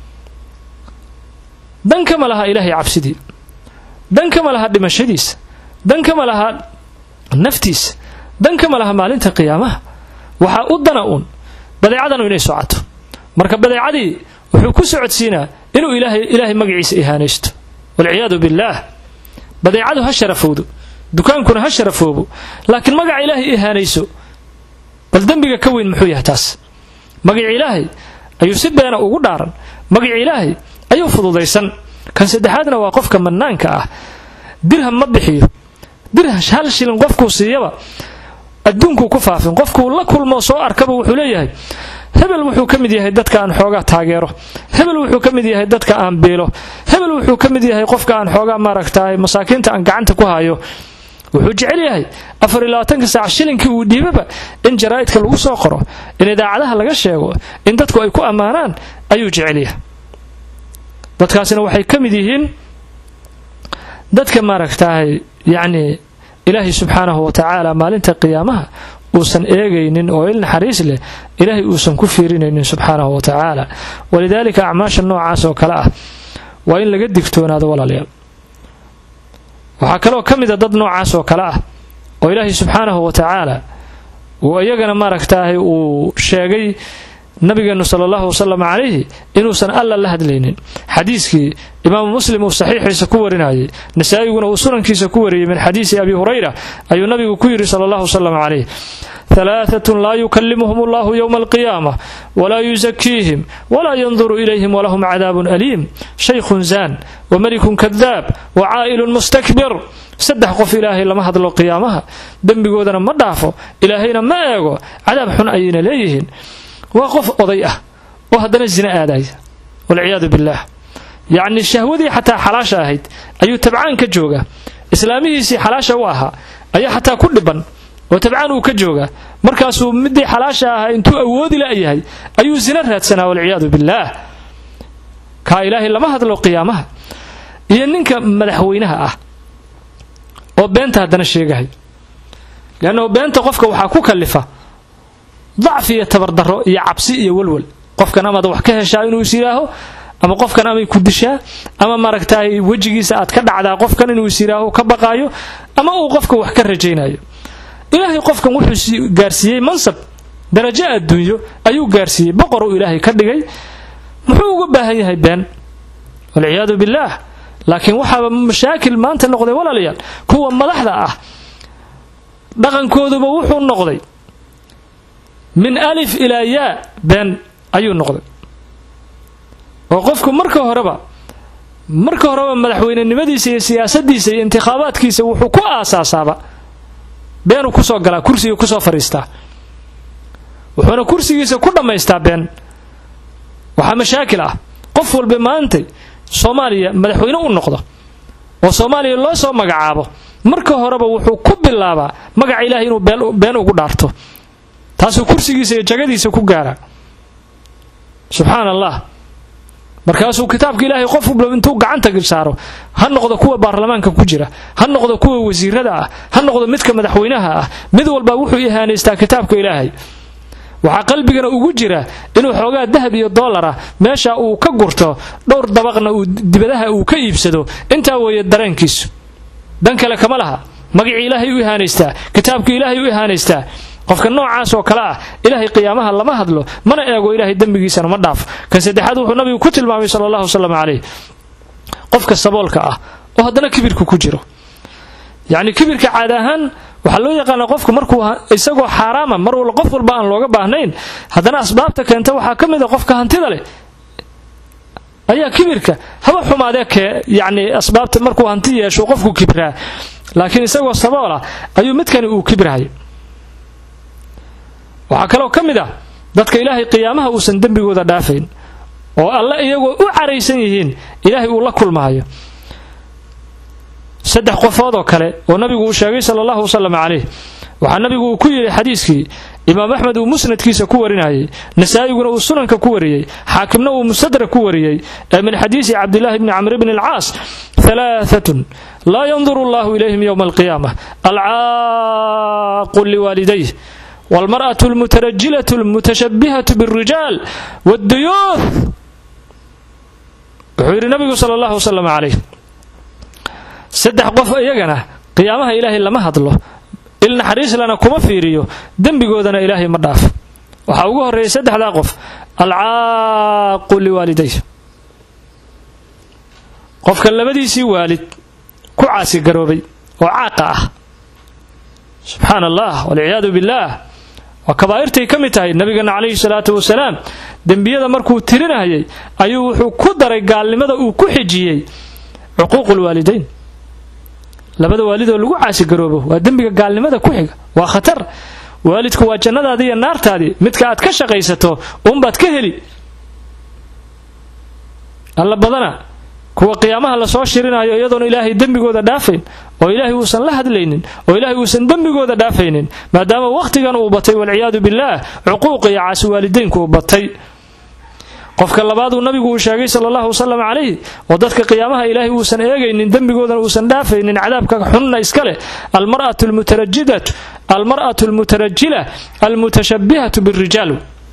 dan kama laha ilaahay cabsidii dan kama laha dhimashadiisa dan kama laha naftiisa dan kama laha maalinta qiyaamaha. waxaa u dana badeecadanu inay socoto marka badeecadii wuxuu ku socodsiinaa inuu ilaahay magaciisa ihaanaysto walciyaadu billaah. badeecadu ha sharafowdo dukaankuna ha sharafoobo laakiin magaca ilaahay ihaanayso bal dembiga ka weyn muxuu yahay taas? magaca ilaahay ayuu si beena ugu dhaaran magaca ilaahay ayuu fududaysan. kan saddexaadna waa qofka mannaanka ah dirham ma bixiyo hal shilin qofkuu siiyaba adduunkuu ku faafin qofkuu la kulmo soo arkaba wuxuu leeyahay hebel wuxuu ka mid yahay dadka aan xoogaa taageero hebel wuxuu ka mid yahay dadka aan beelo hebel wuxuu ka mid yahay qofka aan xoogaa maaragtaay masaakiinta aan gacanta ku hayo. wuxuu jecel yahay 24 saac shilinkii uu dhiibaba in jaraa'idka lagu soo qoro in idaacadaha laga sheego in dadku ay ku ammaanaan ayuu jecel yahay. dadkaasina waxay ka mid yihiin dadka maaragtaay ilaahay subxaanahu wa tacaala maalinta qiyaamaha uusan eegaynin oo il naxariis leh ilaahay uusan ku fiirinaynin subxaanahu wa tacaala. walidaalika acmaasha noocaas oo kale ah waa in laga digtoonaado walaalayaal. waxaa kaloo ka mid a dad noocaas oo kale ah oo ilaahay subxaanahu wa tacaala uu iyagana maaragtaay uu sheegay nabigeenu sallallahu sallam alayhi inuusan alla la hadlaynin xadiiskii imaam muslim uu saxiixiisa ku warinayay nasaa'iguna uu sunankiisa ku wariyay min xadiisi abi hurayra ayuu nabigu ku yiri sallallahu sallam alayhi ثلاثة لا يكلمهم الله يوم القيامة ولا يزكيهم ولا ينظر إليهم ولهم عذاب أليم شيخ زان وملك كذاب وعائل مستكبر سدح قف إلهي لما هذا القيامة دنبي قودنا ما ضعفه إلهينا ما يقو عذاب حن أين ليهن وقف أضيئة وهدنا الزنا آداي والعياذ بالله يعني الشهوة دي حتى حلاشة أهيد أيو تبعان كجوغة إسلامي سي حلاشة واها أي حتى كل بن وتبعان وكجوغا مركاسو مدي حلاشا انتو اودي لا يحيى ايو زنا رادسنا والعياذ بالله كا الهي لما هدلو قيامها iyo ninka madaxweynaha ah oo beenta hadana sheegay laana beenta qofka waxa ku kalifa ضعف iyo tabardaro iyo cabsi iyo walwal qofkan ama wax ka heshaa inuu isiraaho ama qofkan ama ku dishaa ama maragtay wajigiisa aad ka dhacdaa qofkan inuu isiraaho ka baqaayo ama uu qofka wax ka rajaynayo إلهي قفكم وحسي قارسيي منصب درجة الدنيا أيو قارسيي بقروا إلهي كدقي محوق باهي هاي بان والعياذ بالله لكن وحا مشاكل ما أنت النقضي ولا ليال كوا ملحظة دغن كودو بوحو النقضي من ألف إلى ياء بان أيو النقضي وقفكم مركو هربا مدحوين النمدي سياسة دي سي انتخابات كيسا وحو كوا أساسا بينو كسو غلا كرسي كسو فريستا وحنا كرسيgiisa ku dhameystaa been waxa mashaakil ah qof walba maanta Soomaaliya madaxweyne u noqdo oo Soomaaliya loo soo magacaabo marka horeba wuxuu ku bilaabaa magaca Ilaahay inuu been ugu dhaarto taas oo kursigiisa iyo jagadiisa ku gaara subhanallah markaasuu kitaabka Ilaahay qof walba intuu gacanta saaro ha noqdo kuwa baarlamaanka ku jira ha noqdo kuwa wasiirada ah ha noqdo midka madaxweynaha ah mid walba wuxuu ihaaneystaa kitaabka Ilaahay waxa qalbigana ugu jira inuu xoogaa dahab iyo dollar meesha uu ka gurto dhowr dabaqna uu dibadaha uu ka iibsado inta way dareenkiisu dan kale kama laha magaci Ilaahay uu ihaaneystaa kitaabka Ilaahay uu ihaaneystaa qofka noocaas oo kala ah Ilaahay qiyaamaha lama hadlo mana eego Ilaahay dambigiisana ma dhaaf kan saddexaad wuxuu nabigu ku tilmaamay sallallahu sallam alayhi qofka saboolka ah oo hadana kibirku ku jiro yani kibirka caadahan waxa loo yaqaan qofku markuu isagoo xaraama mar wal qof walba aan looga baahnayn hadana asbaabta keenta waxa kamid ah qofka hantida leh ayaa kibirka haba xumaadee ka yani asbaabta markuu hanti yeesho qofku kibraa laakiin isagoo saboola ayuu midkani uu kibrahay waxa kale oo kamid ah dadka Ilaahay qiyaamaha uu san dambigooda dhaafeen oo alla iyagoo u careysan yihiin Ilaahay uu la kulmaayo saddex qofood oo kale oo nabigu uu sheegay sallallahu sallam alayhi waxa nabigu uu ku yiri xadiiskii imaam ahmed uu musnadkiisa ku warinayay nasaa'iguna uu sunanka ku wariyay haakimna uu mustadrak ku wariyay min xadiisi abdullah ibn amr ibn al-aas ثلاثة لا ينظر الله إليهم يوم القيامة العاق لوالديه والمرأة المترجلة المتشبهة بالرجال والديوث وحير النبي صلى الله وسلم عليه سدح قف يغنا قيامها إلهي لما هدله إلنا حريص لنا كما فيريو دنبي قودنا إلهي مداف وحاوقه الرئيس سدح لا قف العاق لوالديه قف كان لبديسي والد كعاسي قروبي وعاقه سبحان الله والعياذ بالله وكبائرتي كمتاي نبينا عليه الصلاه والسلام دنبيده markuu tirinayay ayuu wuxuu ku daray gaalnimada uu ku xijiyay xuquuqul waalidayn labada waalid oo lagu caasi garoobo waa dambiga gaalnimada ku xiga waa khatar waalidku waa jannadaada iyo naartaada midka aad ka shaqaysato baad ka heli alla badana kuwa qiyaamaha la soo shirinayo iyadoon Ilaahay dambigooda dhaafeen oo Ilaahay uusan la hadlaynin oo Ilaahay uusan dambigooda dhaafaynin maadaama waqtigan uu batay wal ciyaadu billah xuquuq iyo caasi waalideynku batay qofka labaad uu nabigu uu sheegay sallallahu sallam alayhi oo dadka qiyaamaha Ilaahay uusan eegaynin dambigooda uusan dhaafaynin cadaabka xunna iska leh almar'atu almutarajjila almutashabbihatu birrijal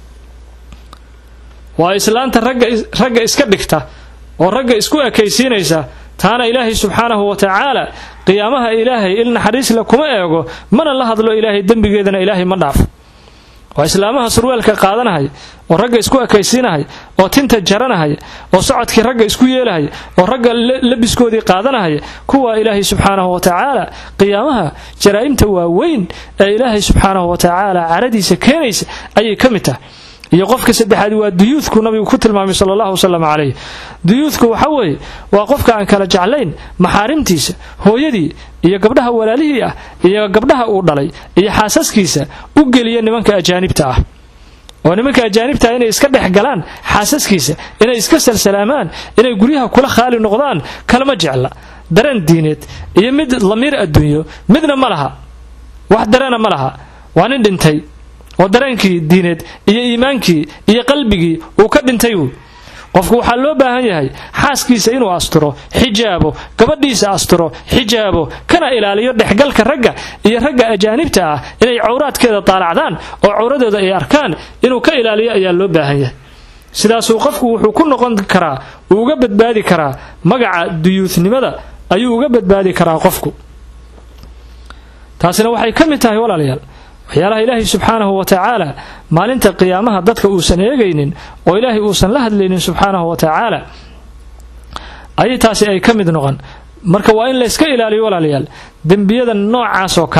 wa islaanta ragga iska dhigta oo ragga isku ekaysiinaysa taana Ilaahay subhanahu wa ta'ala qiyaamaha Ilaahay ilna xariis la kuma eego mana la hadlo Ilaahay dambigeedana Ilaahay ma dhaaf oo islaamaha surwaalka qaadanahay oo ragga isku ekaysiinahay oo tinta jaranahay oo socodkii ragga isku yeelahay oo ragga labiskoodii qaadanahay kuwa ilaahay subxaanahu wa ta'ala qiyaamaha jaraa'imta waaweyn ee ilaahay subxaanahu wa ta'ala caradiisa keenaysa ayay ka mid tahay iyo qofka saddexaad waa duyuudku nabigu ku tilmaamay sallallahu alayhi wasallam duyuudku waxa weeye waa qofka aan kala jeclayn maxaarimtiisa hooyadii iyo gabdhaha walaalihii ah iyo gabdhaha uu dhalay iyo xaasaskiisa u geliya nimanka ajaanibta ah oo nimanka ajaanibta inay iska dhex galaan xaasaskiisa inay iska salsalaamaan inay guryaha kula khaali noqdaan kalama jecla dareen diineed iyo mid lamiir adduunyo midna ma laha wax dareena ma laha waa nin dhintay oo dareenkii diineed iyo iimaankii iyo qalbigii uu ka dhintay qofku waxa loo baahan yahay xaaskiisa inuu asturo xijaabo gabadhiisa asturo xijaabo kana ilaaliyo dhexgalka ragga iyo ragga ajaanibta ah inay cawraadkeeda taalacdaan oo cawradooda ay arkaan inuu ka ilaaliyo ayaa loo baahan yahay sidaas uu qofku wuxuu ku noqon karaa uga badbaadi karaa magaca duyuudnimada ayuu uga badbaadi karaa qofku taasina waxay ka mid tahay walaalayaal waxyaalaha ilaahay subxaanahu wa ta'ala maalinta qiyaamaha dadka uusan eegaynin oo ilaahay uusan la hadlaynin subxaanahu wa ta'ala ayay taasi ay ka mid noqon marka waa in la iska ilaaliyo walaalayaal dembiyada noocaas oo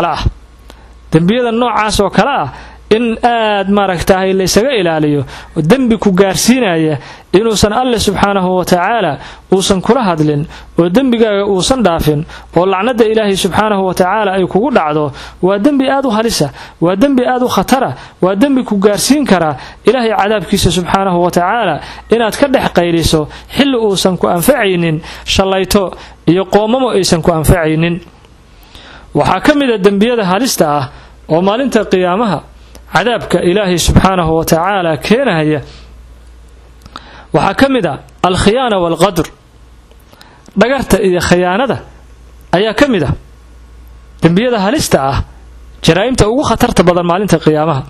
kale ah in aad maaragtahay la isaga ilaaliyo dambi ku gaarsiinaya inuusan alle subxaanahu wa ta'ala uusan kula hadlin oo dembigaaga uusan dhaafin oo lacnada ilaahay subxaanahu wa ta'ala ay kugu dhacdo waa dembi aad u halisa waa dembi aad u khatara waa dembi ku gaarsiin kara ilaahay cadaabkiisa subxaanahu wa ta'ala inaad ka dhex qayliso xilli uusan ku anfacaynin shalayto iyo qoomamo aysan ku anfacaynin waxaa ka mid ah dembiyada halista ah oo maalinta qiyaamaha cadaabka ilaahay subxaanahu wa ta'ala keenaya waxaa ka mid ah alkhiyaana walqadr dhagarta iyo khiyaanada ayaa ka mid ah dembiyada halista ah jaraa'imta ugu khatarta badan maalinta qiyaamaha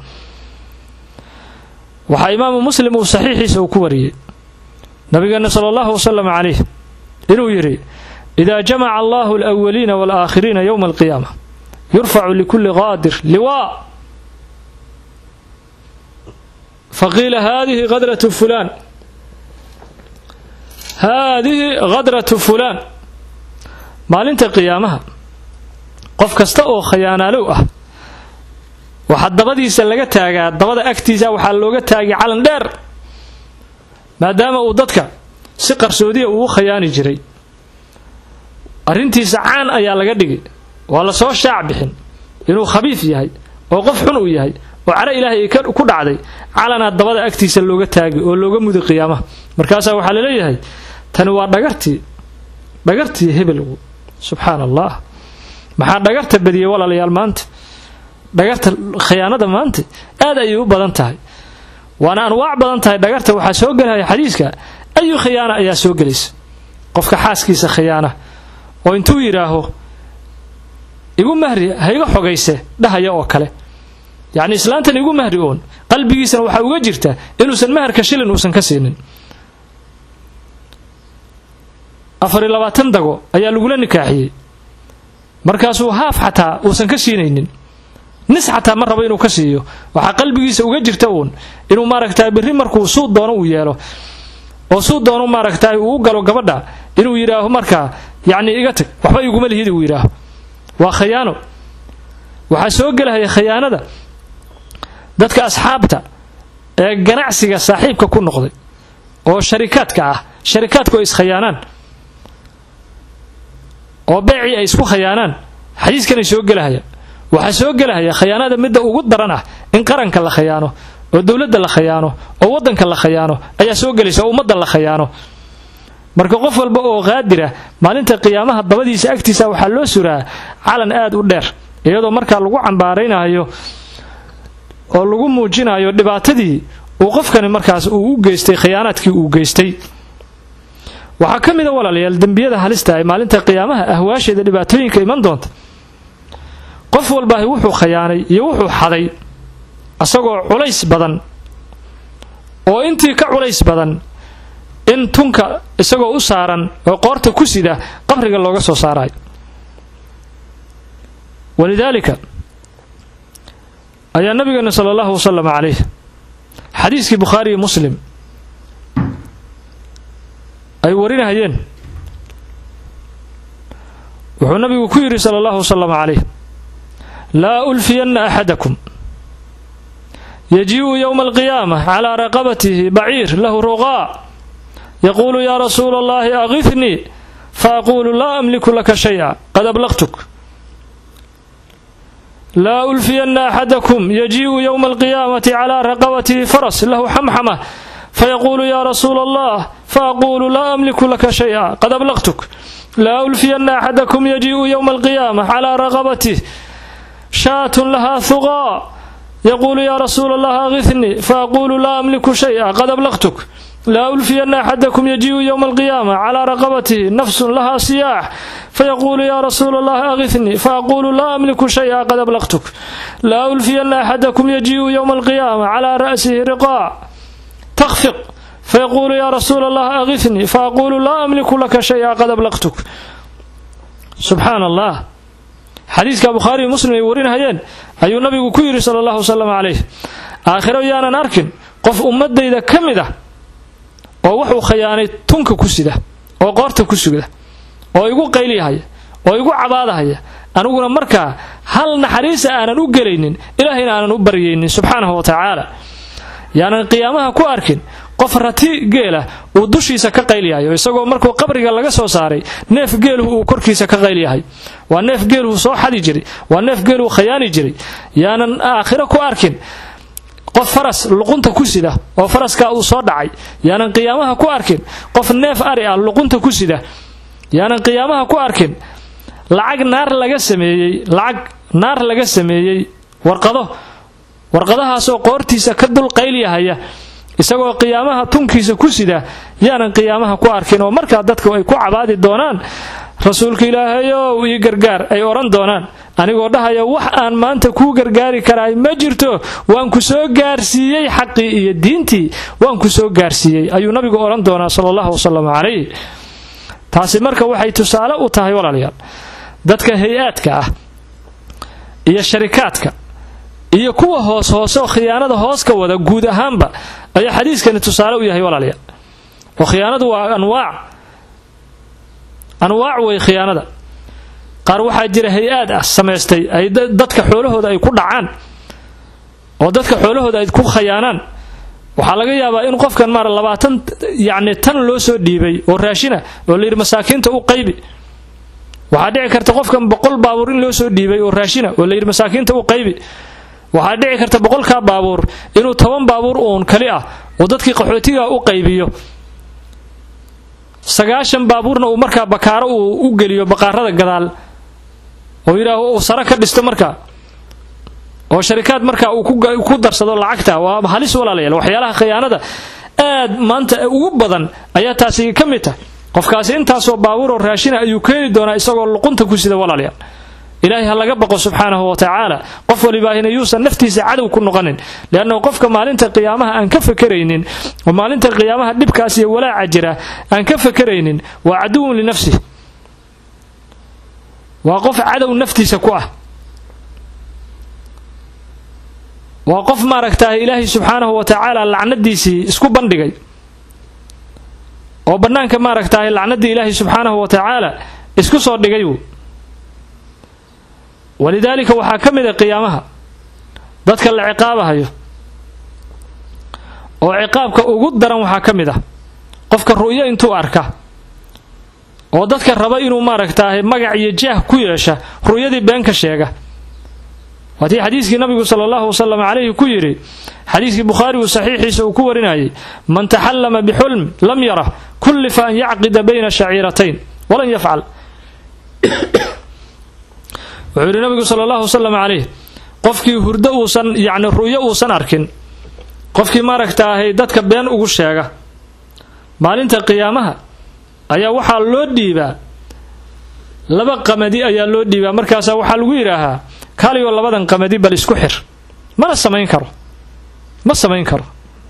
waxaa imaamu muslim uu saxiixiisa uu ku wariyey nabigeena sallallahu alayhi wasallam inuu yidhi idaa jamaca allahu alawwaliina waalaakhiriina yowma alqiyaama yurfacu likulli qaadir liwaa فقيل هذه غدرة فلان maalinta qiyaamaha qof kasta oo khiyaanaalow ah waxa dabadiisa laga taagaa dabada agtiisa waxa looga taagay calan dheer maadaama uu dadka si qarsoodiya uu khiyaani jiray arintiisa caan ayaa laga dhigay waa la soo shaac bixin inuu khabiif yahay oo qof xun uu yahay oo cara ilaahay ku dhacday calana dabada agtiisa looga taagay oo looga muday qiyaamaha markaas waxa la leeyahay tan waa dhagartii hebel subhanallah maxaa dhagarta badiyay walaalayaal maanta dhagarta khiyaanada maanta aad ay u badan tahay waana anwaac badan tahay dhagarta waxa soo galaya xadiiska ayu khiyaana ayaa soo galaysa qofka xaaskiisa khiyaana oo intuu yiraaho igu mahri hayga xogayse dhahaya oo kale يعني إسلامتنا يقول مهرئون قلبي يسنا وحاوجة جرته إنه سن مهر كشيل إنه سن كسينن أفر الله تندقو أيا لقول نكاحي مركزه هاف حتى وسن كسينين نس حتى مرة بينه كسيه وحقلبي يسوي جرتون إنه ما ركتها بري مركو صوت دانو وياله وصوت دانو ما ركتها وقالوا قبضة إنه يراه مركا يعني إجتك وحبا يقوم له يدي ويراه وخيانه وحسوق له هي خيانة ده dadka asxaabta ee ganacsiga saaxiibka ku noqday oo sharikaadku ay iskhiyaanaan oo beeci ay isku khiyaanaan xadiiskan soo galaya waxa soo galaya khiyaanada midda ugu daran ah in qaranka la khiyaano oo dawladda la khiyaano oo wadanka la khiyaano ayaa soo galaysa ummadda la khiyaano marka qof walba oo qaadira maalinta qiyaamaha dabadiisa agtiisa waxa loo suraa calan aad u dheer iyadoo marka lagu cambaareynayo oo lagu muujinayo dhibaatadii uu qofkani markaas uu u geystay khiyaanadkii uu geystay waxa kamid ah walaalayaal dambiyada halista ay maalinta qiyaamaha ahwaasheeda dhibaatooyinka iman doonta qof walba wuxuu khiyaanay iyo wuxuu xaday asagoo culays badan oo intii ka culays badan in tunka isagoo u saaran oo qoorta ku sida qabriga looga soo saaray walidaalika ayaa nabigeena sallallahu wasallam alayhi xadiiskii Bukhari iyo Muslim ay warinayeen wuxuu nabigu ku yiri sallallahu wasallam alayhi la ulfiyanna ahadakum يجيء يوم القيامة على رقبته بعير له رغاء يقول يا رسول الله أغثني فأقول لا أملك لك شيئا قد أبلغتك لا ألفين أحدكم يجيء يوم القيامة على رقبته فرس له حمحمة فيقول يا رسول الله فأقول لا أملك لك شيئا قد أبلغتك لا ألفين أحدكم يجيء يوم القيامة على رقبته شاة لها ثغاء يقول يا رسول الله أغثني فأقول لا أملك شيئا قد أبلغتك لا ألفين أحدكم يجيء يوم القيامة على رقبته نفس لها صياح فيقول يا رسول الله أغثني فأقول لا أملك شيئا قد أبلغتك لا ألفين أحدكم يجيء يوم القيامة على رأسه رقاع تخفق فيقول يا رسول الله أغثني فأقول لا أملك لك شيئا قد أبلغتك سبحان الله حديث كبخاري ومسلم يورين هيين أي النبي كيري صلى الله وسلم عليه آخر يانا ناركن قف أمدي إذا كمده oo wuxuu khiyaanay tunka ku sida oo qoorta ku sugida oo igu qayliyahay oo igu cabaadahaya aniguna markaa hal naxariis aanan u galaynin ilaahayna aanan u baryaynin subhanahu wa ta'ala yaana qiyaamaha ku arkin qof rati geela uu dushiisa ka qayliyayo isagoo markuu qabriga laga soo saaray neef geeluhu uu korkiisa ka qayliyahay waa neef geeluhu soo xadi jiray waa neef geeluhu khiyaani jiray yaanan aakhira ku arkin qof faras luqunta ku sida oo faraska uu soo dhacay yaanan qiyaamaha ku arkin qof neef ari ah luqunta ku sida yaanan qiyaamaha ku arkin lacag naar laga sameeyay warqadahaas oo qoortiisa ka dul qayliyahaya isagoo qiyaamaha tunkiisa ku sida yaanan qiyaamaha ku arkin oo marka dadku ay ku cabaadi doonaan rasuulka ilaahayow ii gargaar ay oran doonaan anigoo dhahaya wax aan maanta ku gargaari karaay ma jirto waan ku soo gaarsiiyay xaqi iyo diintii waan ku soo gaarsiiyay ayuu nabigu oran doonaa sallallahu wasallam alayhi taasi marka waxay tusaale u tahay walaalayaal dadka hay'aadka ah iyo sharikaadka iyo kuwa hoos oo khiyaanada hoos ka wada guud ahaanba ay xadiiskani tusaale u yahay walaalayaal oo khiyaanadu waa anwaac way khiyaanada qaar waxaa jira hay'ad ah sameystay ay dadka xoolahooda ay ku dhacaan oo dadka xoolahooda ay ku khiyaanaan waxa laga yaabaa in qofkan maar 20 yaani tan loo soo dhiibay oo raashina oo leer masaakiinta u qaybi waxa dhici karta qofkan 100 baabuur in loo soo dhiibay oo raashina oo leer masaakiinta u qaybi waxa dhici karta 100 ka baabuur inuu 10 baabuur oo kali ah oo dadkii qaxootiga u qaybiyo 9 baabuurna uu markaa bakaaro u geliyo baqaarada gadaal oo ilaahu uu sara ka dhisto markaa oo sharikaad markaa uu ku darsado lacagta waa halis walaalayaal waxyaalaha khiyaanada aad maanta ugu badan ayaa taasi ka mid ah qofkaasi intaas oo baabuur oo raashina ayuu keeni doonaa isagoo luqunta ku sida walaalayaal ilaahay ha laga baqo subhanahu wa ta'ala qof waliba inuu yuusan naftiisa cadow ku noqonin laana qofka maalinta qiyaamaha aan ka fakareynin oo maalinta qiyaamaha dibkaas iyo walaaca jira aan ka fakareynin waa cadow li nafsi waa qof cadow naftiisa ku ah waa qof maaragtaa ilaahay subhanahu wa ta'ala lacnadiisi isku bandhigay oo banaanka maaragtaa lacnadii ilaahay subhanahu wa ta'ala isku soo dhigay ولذلك waxaa kamid qiyaamaha dadka la ciqaabahayo oo ciqaabka ugu daran waxaa kamid ah qofka ru'yo intuu arka oo dadka raba inuu maaragtaa magac iyo jaah ku yeesha ru'yadii been ka sheega wadii xadiiskii nabigu sallallahu wasallam alayhi ku yiri xadiiskii Bukhari oo saxiixiisa uu ku warinayay man tahallama bihulm lam yara kullifa an yaqida bayna sha'iratayn walan yaf'al wuxuu nabigu sallallahu wasallam alayhi qofkii hurdo uusan yaani ru'yo uusan arkin qofkii maaragtaa dadka been ugu sheega maalinta qiyaamaha ayaa waxa loo dhiibaa laba qamadi ayaa loo dhiibaa markaas waxa lagu yiraahaa kaliyo labadan qamadi bal isku xir ma samayn karo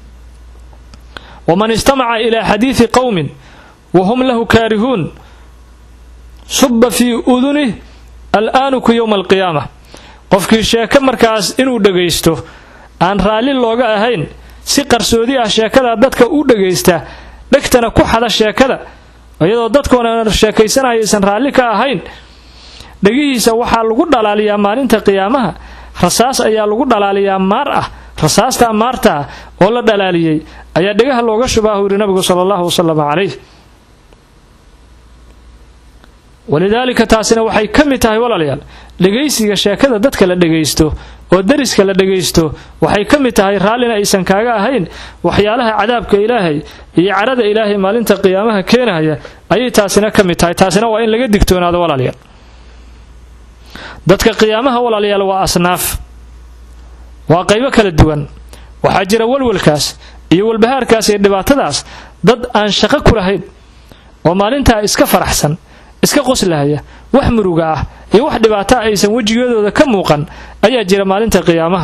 ومن استمع إلى حديث قوم وهم له كارهون صب في أذنه الآن يوم القيامة qofkii sheeko markaas inuu dhageysto aan raali looga ahayn si qarsoodi ah sheekada dadka u dhageysta dhagtana ku xada sheekada iyadoo dadkoona sheekaysanaysan raali ka ahayn dhagihiisa waxa lagu dhalaaliyaa maalinta qiyaamaha rasaas ayaa lagu dhalaaliyaa maar ah rasaasta maarta oo la dhalaaliyay ayaa dhagaha looga shubaa nabiga sallallahu alayhi walidaalika taasina waxay kamid tahay walaalayaal dhageysiga sheekada dadka la dhageysto oo dariska la dhageysto waxay kamid tahay raalina aysan kaaga ahayn waxyaalaha cadaabka ilaahay iyo carada ilaahay maalinta qiyaamaha keenaya ayay taasina kamid tahay taasina waa in laga digtoonaado walaalayaal dadka qiyaamaha walaalayaal waa asnaaf waa qaybo kala duwan waxa jira walwalkaas iyo walbahaarkaas iyo dhibaatadaas dad aan shaqo ku lahayn oo maalinta iska faraxsan iska qoslahaya wax muruga ah iyo wax dhibaato aysan wajigooda ka muuqan ayaa jira maalinta qiyaamaha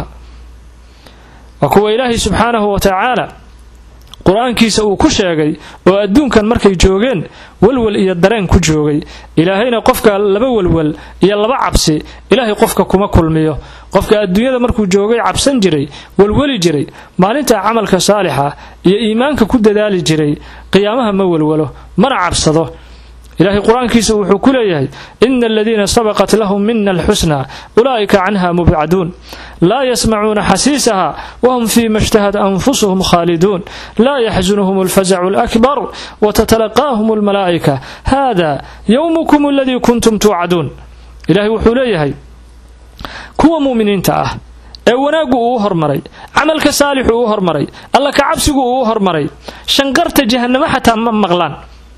wa kuwa ilaahi subhanahu wa ta'ala quraankiisa uu ku sheegay oo adduunkan markay joogeen walwal iyo dareen ku joogay ilaahayna qofka laba walwal iyo laba cabsi ilaahay qofka kuma kulmiyo qofka adduunyada markuu joogay cabsan jiray walwali jiray maalinta amalka saalixa iyo iimaanka ku dadaali jiray qiyaamaha ma walwalo mana cabsado إلهي قرآن كيسو وحكوليه إن الذين سبقت لهم منا الحسنى أولئك عنها مبعدون لا يسمعون حسيسها وهم فيما اشتهت أنفسهم خالدون لا يحزنهم الفزع الأكبر وتتلقاهم الملائكة هذا يومكم الذي كنتم توعدون إلهي وحوليه كوا مؤمنين تاه وناقو اوهر مري عملك صالح اوهر مري الله كعبسقو اوهر مري شنقرت جهنم حتى مغلان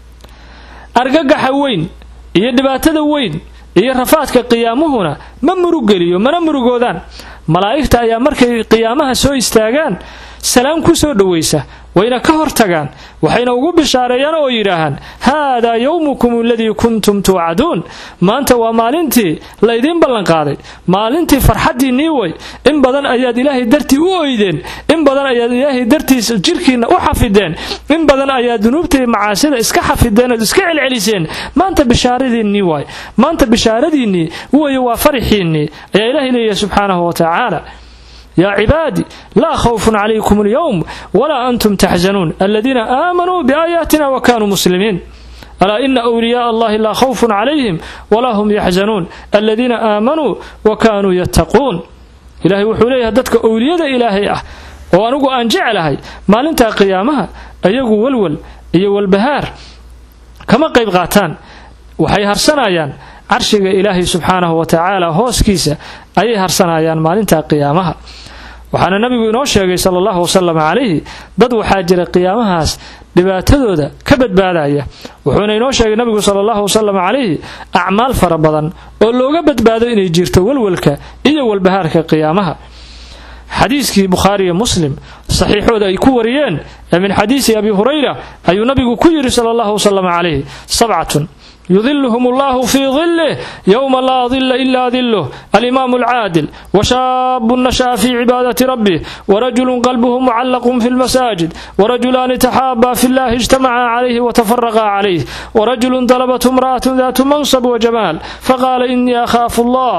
argagaxa weyn iyo dhibaatada weyn iyo rafaadka qiyaamahuna ma murugeliyo mana murugoodaan malaa'ikta ayaa markay qiyaamaha soo istaagaan salaam ku soo dhaweysa wayna ka hortagaan waxayna ugu bishaareeyaan oo yiraahan hada yawmukum alladhi kuntum tu'adun maanta waa maalintii la idin ballan qaaday maalintii farxadiinii way in badan ayaad ilaahay dartii u ooydeen in badan ayaad ilaahay dartiisa jirkiina u xafideen in badan ayaad dunuubtii macaasida iska xafideen oo iska celceliseen maanta bishaaradiinii way maanta bishaaradiinii way waa farixiinii ayaa ilaahay leeyahay subhanahu wa ta'ala يا عبادي لا خوف عليكم اليوم ولا أنتم تحزنون الذين آمنوا بآياتنا وكانوا مسلمين ألا إن أولياء الله لا خوف عليهم ولا هم يحزنون الذين آمنوا وكانوا يتقون إلهي وحوليه دتك أولياء إلهي وأنقو أنجع لهي ما لنتا قيامها أيقو والول أيقو البهار كما قيب غاتان وحي هرسنايان عرشق إلهي سبحانه وتعالى هوس كيسة أي هرسنايان ما لنتا قيامها وحنا النبي inoo sheegay sallallahu alayhi dad waxa jira qiyaamahaas dhibaatadooda ka badbaadaya wuxuuna inoo sheegay nabigu sallallahu alayhi acmaal fara badan oo looga badbaado inay jirto walwalka iyo walbahaarka qiyaamaha xadiiskii Bukhari iyo Muslim saxiixooda ay ku wariyeen min xadiisi Abi Hurayra ayuu nabigu ku yiri sallallahu alayhi sab'atun يظلهم الله في ظله يوم لا ظل إلا ظله الإمام العادل وشاب نشأ في عبادة ربه ورجل قلبه معلق في المساجد ورجلان تحابا في الله اجتمعا عليه وتفرقا عليه ورجل طلبته امرأة ذات منصب وجمال فقال إني أخاف الله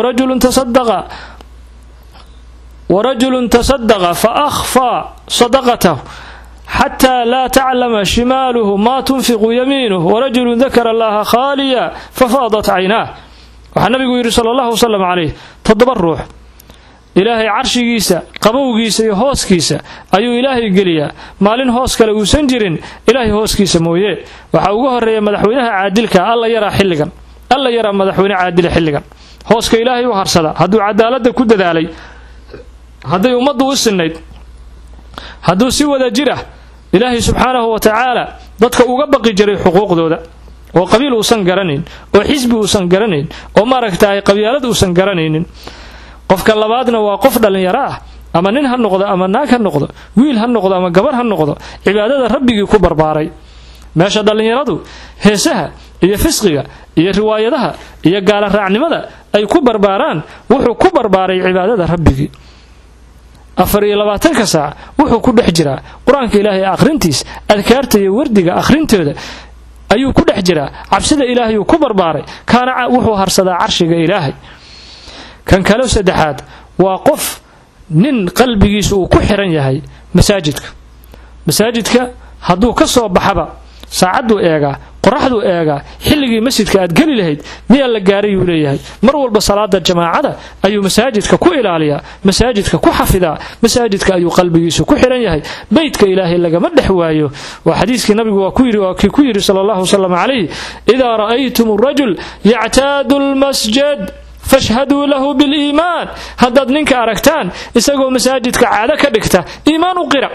ورجل تصدق فأخفى صدقته حتى لا تعلم شماله ما تنفق يمينه ورجل ذكر الله خاليا ففاضت عيناه وحنبي يقول صلى الله عليه تدبر إلهي عرشيسا قبوغيسا يهوسكيسا أيو إلهي قليا مالين هوسكا لو سنجرين إلهي هوسكيسا مويه وحاوغوها الرئي مدحوينها عادلك الله يرى حلقا الله يرى مدحوين عادل حلقا هوسكا إلهي وحرصدا هدو عدالة كود ذالي هدو يمضو السنيد هدو سوى ذا جره إلهي سبحانه وتعالى ضدك أغبقي جري حقوق ذولا وقبيل وسنقرنين وحزب وسنقرنين وماركتاي قبيلة وسنقرنين قفك اللبادنا وقفنا لن يراه أما نين هالنقضة أما ناك هالنقضة ويل هالنقضة أما قبر هالنقضة عبادة ربي كبر باري ما شاد لن يرادو هيسها هي فسقها هي روايتها هي قال الرعني ماذا أي كبر باران وحو كبر باري عبادة ربي أفر إلى 20 ساعة وحو كل حجرة قرآن إلهي آخرنتيس أذكارتي وردقة آخرنتي أيو كل حجرة عبسد إلهي وكبر باري كان وحو هرصد عرشك إلهي kan kale saddexaad waa qof nin qalbigiisu uu ku xiran yahay masaajidka hadduu ka soo baxaba saacadu eega qoraxdu eega xilligii masjidka aad gali lahayd miya la gaaray uu leeyahay mar walba salaada jamaacada ayuu masaajidka ku ilaaliyaa masaajidka ku xafidaa masaajidka ayuu qalbigiisu ku xiran yahay beydka ilaahay lagama dhex waayo waa xadiiskii nabigu waa ku yiri sallallahu wasallam alayhi idaa ra'aytum ar-rajul ya'taadu al-masjid fashhaduu lahu bil-iimaan haddaad ninka aragtaan isagoo masaajidka caado ka dhigta iimaan u qira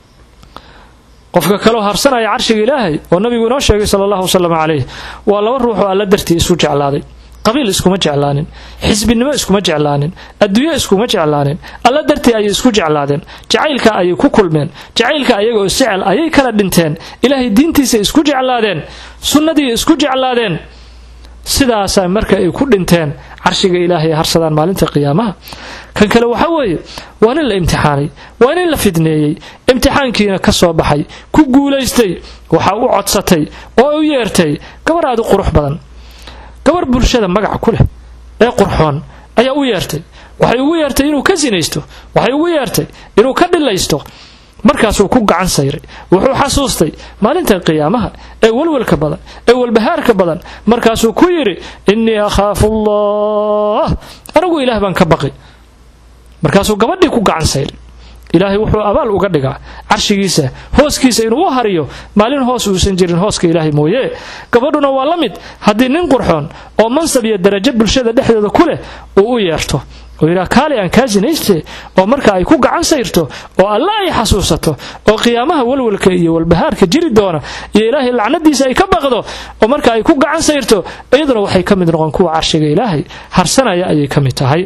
qofka kale harsanaya carshiga ilaahay oo nabigu inoo sheegay sallallahu wasallam alayhi waa laba ruux oo alla dartii isu jeclaaday qabiil iskuma jeclaanin xisbinimo iskuma jeclaanin adduunyo iskuma jeclaanin alla dartii ay isku jeclaadeen jacaylka ay ku kulmeen jacaylka ayaga oo sicil ayay kala dhinteen ilaahay diintiisa isku jeclaadeen sunnadii isku jeclaadeen sidaas marka ay ku dhinteen carshiga ilaahay harsadaan maalinta qiyaamaha kan kale waxa weeye waa in la imtixaanay waa in la fidneeyay imtixaankiina ka soo baxay ku guuleystay waxa uu codsatay oo u yeertay gabar aad u qurux badan gabar bulshada magac ku leh ee qurxoon ayaa u yeertay waxay ugu yeertay inuu ka sinaysto waxay ugu yeertay inuu ka dhilaysto markaasuu ku gacan sayray wuxuu xasuustay maalinta qiyaamaha ee walwalka badan ee walbahaarka badan markaasuu ku yiri inni akhaafu allah anigu ilaah baan ka baqi markaasuu gabadhii ku gacan sayray ilaahay wuxuu abaal uga dhigaa carshigiisa hooskiisa inuu u hariyo maalin hoos uusan jirin hooska ilaahay mooyee gabadhuna waa la mid haddii nin qurxoon oo mansab iyo darajo bulshada dhexdeeda ku leh uu u yeerto oo ilaa kaali aan kaa sinayste oo marka ay ku gacan sayrto oo alla ay xasuusato oo qiyaamaha walwalka iyo walbahaarka jiri doona iyo ilaahay lacnadiisa ay ka baqdo oo marka ay ku gacan sayrto iyaduna waxay ka mid noqon kuwa carshiga ilaahay harsanaya ayay ka mid tahay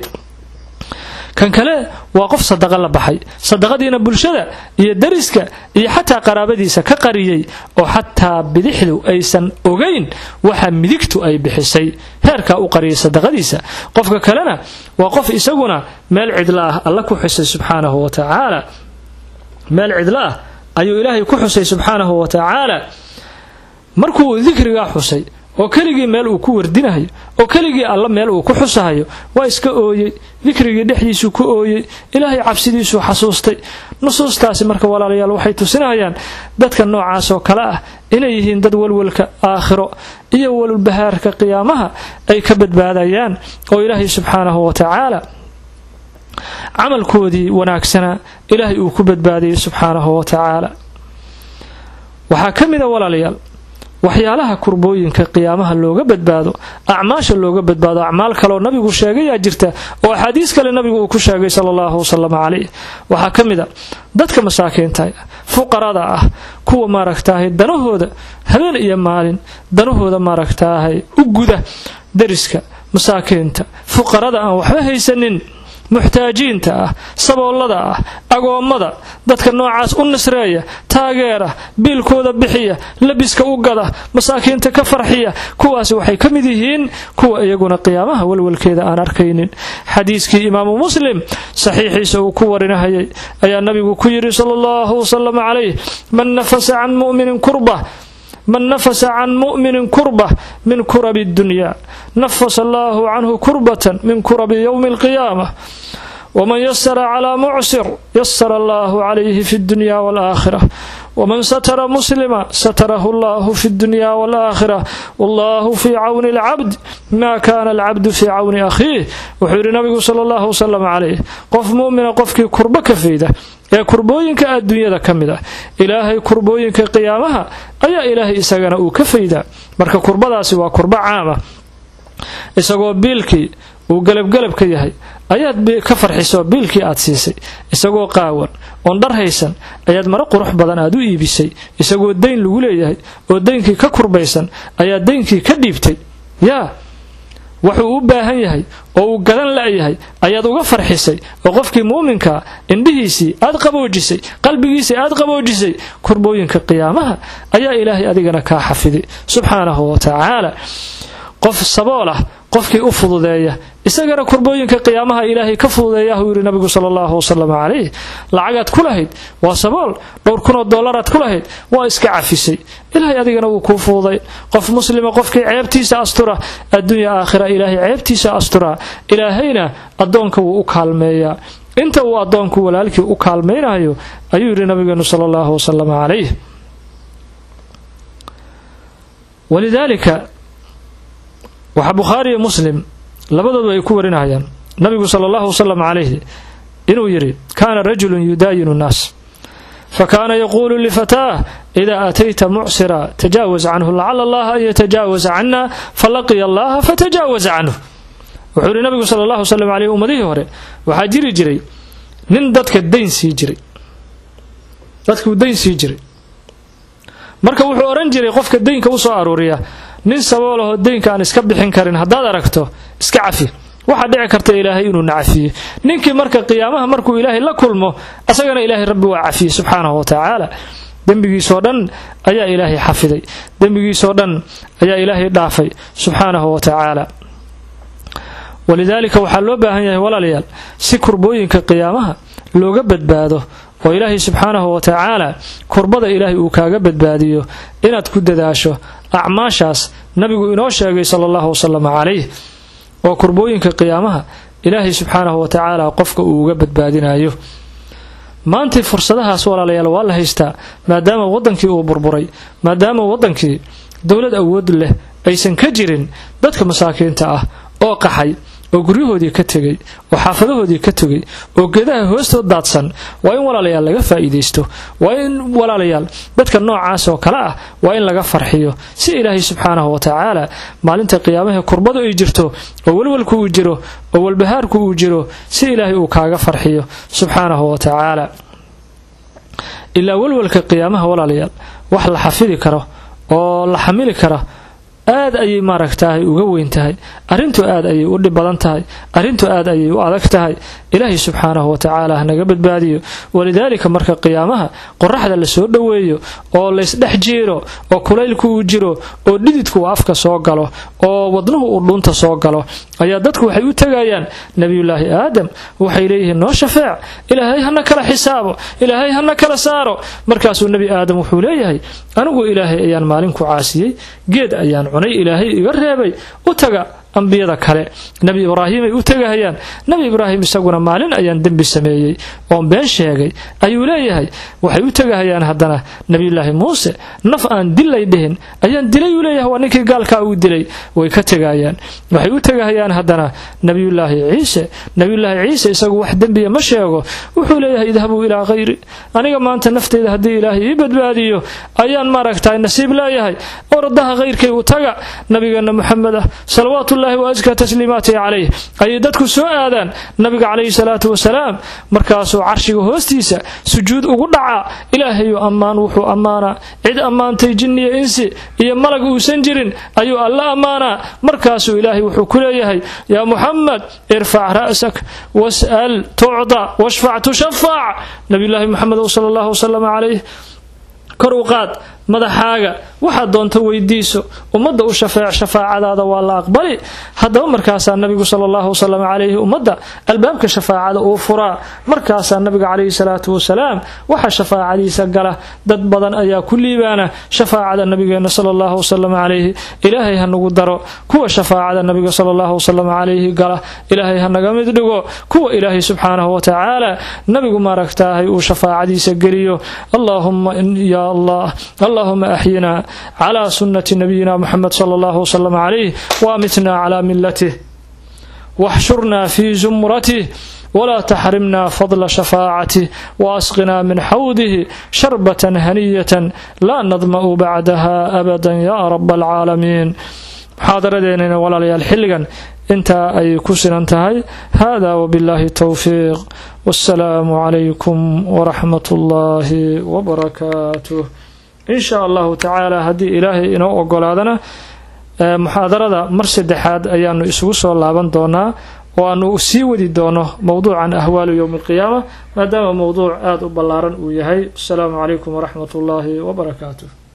kan kale waa qof sadaqa la baxay sadaqadiina bulshada iyo dariska iyo xataa qaraabadiisa ka qariyay oo xataa bidixdu aysan ogeyn waxa midigtu ay bixisay heerka u qariyay sadaqadiisa qofka kalena waa qof isaguna meel cidla ah alla ku xusay subhanahu wa ta'ala meel cidla ah ayuu ilaahay ku xusay subhanahu wa ta'ala markuu dhikriga xusay oo keligii meel uu ku wardinayo oo keligii alla meel uu ku xusahayo waa iska ooyay dhikrigii dhexdiisu ku ooyay ilaahay cabsidiisu xasuustay nusuustaasi marka walaalayaal waxay tusinayaan dadka noocaas oo kala ah inay yihiin dad walwalka aakhiro iyo walbahaarka qiyaamaha ay ka badbaadayaan oo ilaahay subhanahu wa ta'ala amalkoodii wanaagsana ilaahay uu ku badbaadiyay subhanahu wa ta'ala waxa kamida walaalayaal waxyaalaha kurbooyinka qiyaamaha looga badbaado acmaasha looga badbaado acmaal kale oo nabigu sheegay jirta oo xadiis kale nabigu uu ku sheegay sallallahu wasallam alayhi waxa kamida dadka masaakiinta fuqarada ah kuwa maaragtaahay danahooda habeen iyo maalin danahooda maaragtaahay u guda dariska masaakiinta fuqarada aan waxba haysanin muxtaajiinta ah saboolada ah agoomada dadka noocaas u nasreeya taageera biilkooda bixiya labiska u gada masaakiinta ka farxiya kuwaas waxay kamid yihiin kuwa iyaguna qiyaamaha walwalkeeda aan arkaynin xadiiskii imaam muslim saxiixiisa uu ku warinayay ayaa nabigu ku yiri sallallahu wasallam alayhi man nafasa an mu'minin kurba من نفس عن مؤمن كربة من كرب الدنيا نفس الله عنه كربة من كرب يوم القيامة ومن يسر على معسر يسر الله عليه في الدنيا والآخرة ومن ستر مسلما ستره الله في الدنيا والآخرة والله في عون العبد ما كان العبد في عون أخيه وحير النبي صلى الله وسلم عليه قف مؤمن قفك كربك فيده يا كربوينك الدنيا كاملة إلهي كربوينك قيامها أي إلهي إساقنا كفيدا مركا كربدا سوا كربا عامة إساقوا بيلكي وقلب كيهي ayaad ka farxiso biilkii aad siisay isagoo qaawan oo dhar haysan ayaad mara qurux badan aad u iibisay isagoo deyn lagu leeyahay oo deynkii ka kurbaysan ayaad deynkii ka dhiibtay wuxuu u baahan yahay oo uu gadan la'yahay ayaad uga farxisay oo qofkii muuminka indhihiisii aad qaboojisay qalbigiisii aad qaboojisay kurbooyinka qiyaamaha ayaa ilaahay adigana ka xafiday subhanahu wa ta'ala qof saboolah qofkii u fududeeya isagana kurbooyinka qiyaamaha ilaahay ka fuudeeyaa yiri nabigu sallallahu wasallam alayhi lacagad kulahayd waa sabool dhowr kun oo doolaraad kulahayd waa iska cafisay ilaahay adigana wuu ku fuuday qof muslima qofkii ceebtiisa astura adduunyo aakhira ilaahay ceebtiisa astura ilaahayna adoonka wuu u kaalmeeyaa inta uu adoonku walaalkii u kaalmeynayo ayuu yiri nabigu sallallahu wasallam alayhi walidaalika waxa Bukhari Muslim labadoodu ay ku warinayaan nabigu sallallahu wasallam alayhi inuu yiri kana rajulun yudayinu nas fakana yaqulu li fatah idha atayta mu'sira tajawaz anhu la'alla Allah yatajawaz 'anna falaqiya Allah fatajawaz 'anhu wuxuu nabigu sallallahu wasallam alayhi ummadii hore waxa jiri jiray nin dadka deyn sii jiray marka wuxuu oran jiray qofka deynka u soo aruuriya nin saboolaho deynka aan iska bixin karin hadaad aragto iska cafi waxa dhici karta ilaahay inuu nacafiyo ninkii marka qiyaamaha markuu ilaahay la kulmo asagana ilaahay rabbi waa cafiyo subhanahu wa ta'ala dambigiisoo dhan ayaa ilaahay xafiday dambigiisoo dhan ayaa ilaahay dhaafay subhanahu wa ta'ala walidaalika waxa loo baahan yahay walaalayaal si kurbooyinka qiyaamaha looga badbaado oo ilaahay subhanahu wa ta'ala kurbada ilaahay uu kaaga badbaadiyo inaad ku dadaasho acmaashaas nabigu inoo sheegay sallallahu wasallam alayhi oo kurbooyinka qiyaamaha ilaahay subhanahu wa ta'ala qofka uu uga badbaadinayo maanta fursadahaas walaalayaal waa la haystaa maadaama wadankii uu burburay maadaama wadankii dawlad awood leh aysan ka jirin dadka masaakiinta ah oo qaxay oo guryahoodii ka tagay oo xaafadahoodii ka tagay oo geedaha hoostood daadsan waa in walaalayaal laga faa'iideysto waa in walaalayaal dadka noocaas oo kala ah waa in laga farxiyo si ilaahay subhanahu wa ta'ala maalinta qiyaamaha kurbadu ay jirto oo walwalku uu jiro oo walbahaarku uu jiro si ilaahay uu kaaga farxiyo subhanahu wa ta'ala illa walwalka qiyaamaha walaalayaal wax la xafidi karo oo la xamili karo aad ayay maaragtahay uga weyn tahay arintu aad ayay u dhib badan tahay arintu aad ayay u adag tahay ilaahay subhanahu wa ta'ala naga badbaadiyo walidaalika marka qiyaamaha qorraxda la soo dhaweeyo oo la isdhex jiiro oo kulaylku uu jiro oo dhididku afka soo galo oo wadnuhu uu dhunta soo galo ayaa dadku waxay u tagayaan nabiyullaahi aadam waxay leeyihiin noo shafaac ilaahay hana kala xisaabo ilaahay hana kala saaro markaasuu nabi aadam wuxuu leeyahay anigu ilaahay ayaan maalin ku caasiyay geed ayaan cunay ilaahay iga reebay u taga ambiyada kale nabi ibraahim ay u tagayaan nabi ibraahim isaguna maalin ayaan dambi sameeyay oo been sheegay ayuu leeyahay waxay u tagayaan hadana nabiyullaahi muuse naf aan dilay dhehen ayaan dilay u leeyahay waa ninkii gaalka uu dilay way ka tagayaan waxay u tagayaan hadana nabiyullaahi ciise isagu wax dambiya ma sheego wuxuu leeyahay idhabu ila ghayri aniga maanta nafteyda hadii ilaahay ii badbaadiyo ayaan maaragtay nasiib leeyahay ordaha ghayrkay u taga nabigeena muhammad sallallahu وأزكى تسليماته عليه أي دتك سؤالا نبي عليه الصلاة والسلام مركاسو عرشه هوستيسا سجود وقدعا إلهي أمان وحو أمانا عد أمان تيجني إنسي إيا ملك وسنجرين أيو الله أمانا مركاسو إلهي وحو كليهي يا محمد ارفع رأسك واسأل تعطى واشفع تشفع نبي الله محمد صلى الله وسلم عليه كروقات madaxaaga waxa doonto weydiiso umada u shafaacadaada waa la aqbali hadaba markaas nabiga sallallahu sallam alayhi umada albaabka shafaacada uu furaa markaas nabiga alayhi salatu wasalaam waxa shafaacadiisa gala dad badan ayaa ku liibaana shafaacada nabigeena sallallahu sallam alayhi ilaahay hanagu daro kuwa shafaacada nabiga sallallahu sallam alayhi gala ilaahay hanaga mid dhigo kuwa ilaahay subhanahu wa ta'ala nabigu maaragtaahay uu shafaacadiisa geliyo allahumma ya allah اللهم أحينا على سنة نبينا محمد صلى الله وسلم عليه وامتنا على ملته واحشرنا في زمرته ولا تحرمنا فضل شفاعته وأسقنا من حوضه شربة هنية لا نظمأ بعدها أبدا يا رب العالمين حاضرين ولا ليال حلقا انت أي كسر انتهي هذا وبالله التوفيق والسلام عليكم ورحمة الله وبركاته إن شاء الله تعالى هدي إلهي إنه أقولادنا محاضرة مرسد حاد أيان إسوس الله بندونا وأنه سيودي دونه موضوع عن أهوال يوم القيامة ما دام موضوع آد بلارن ويهي السلام عليكم ورحمة الله وبركاته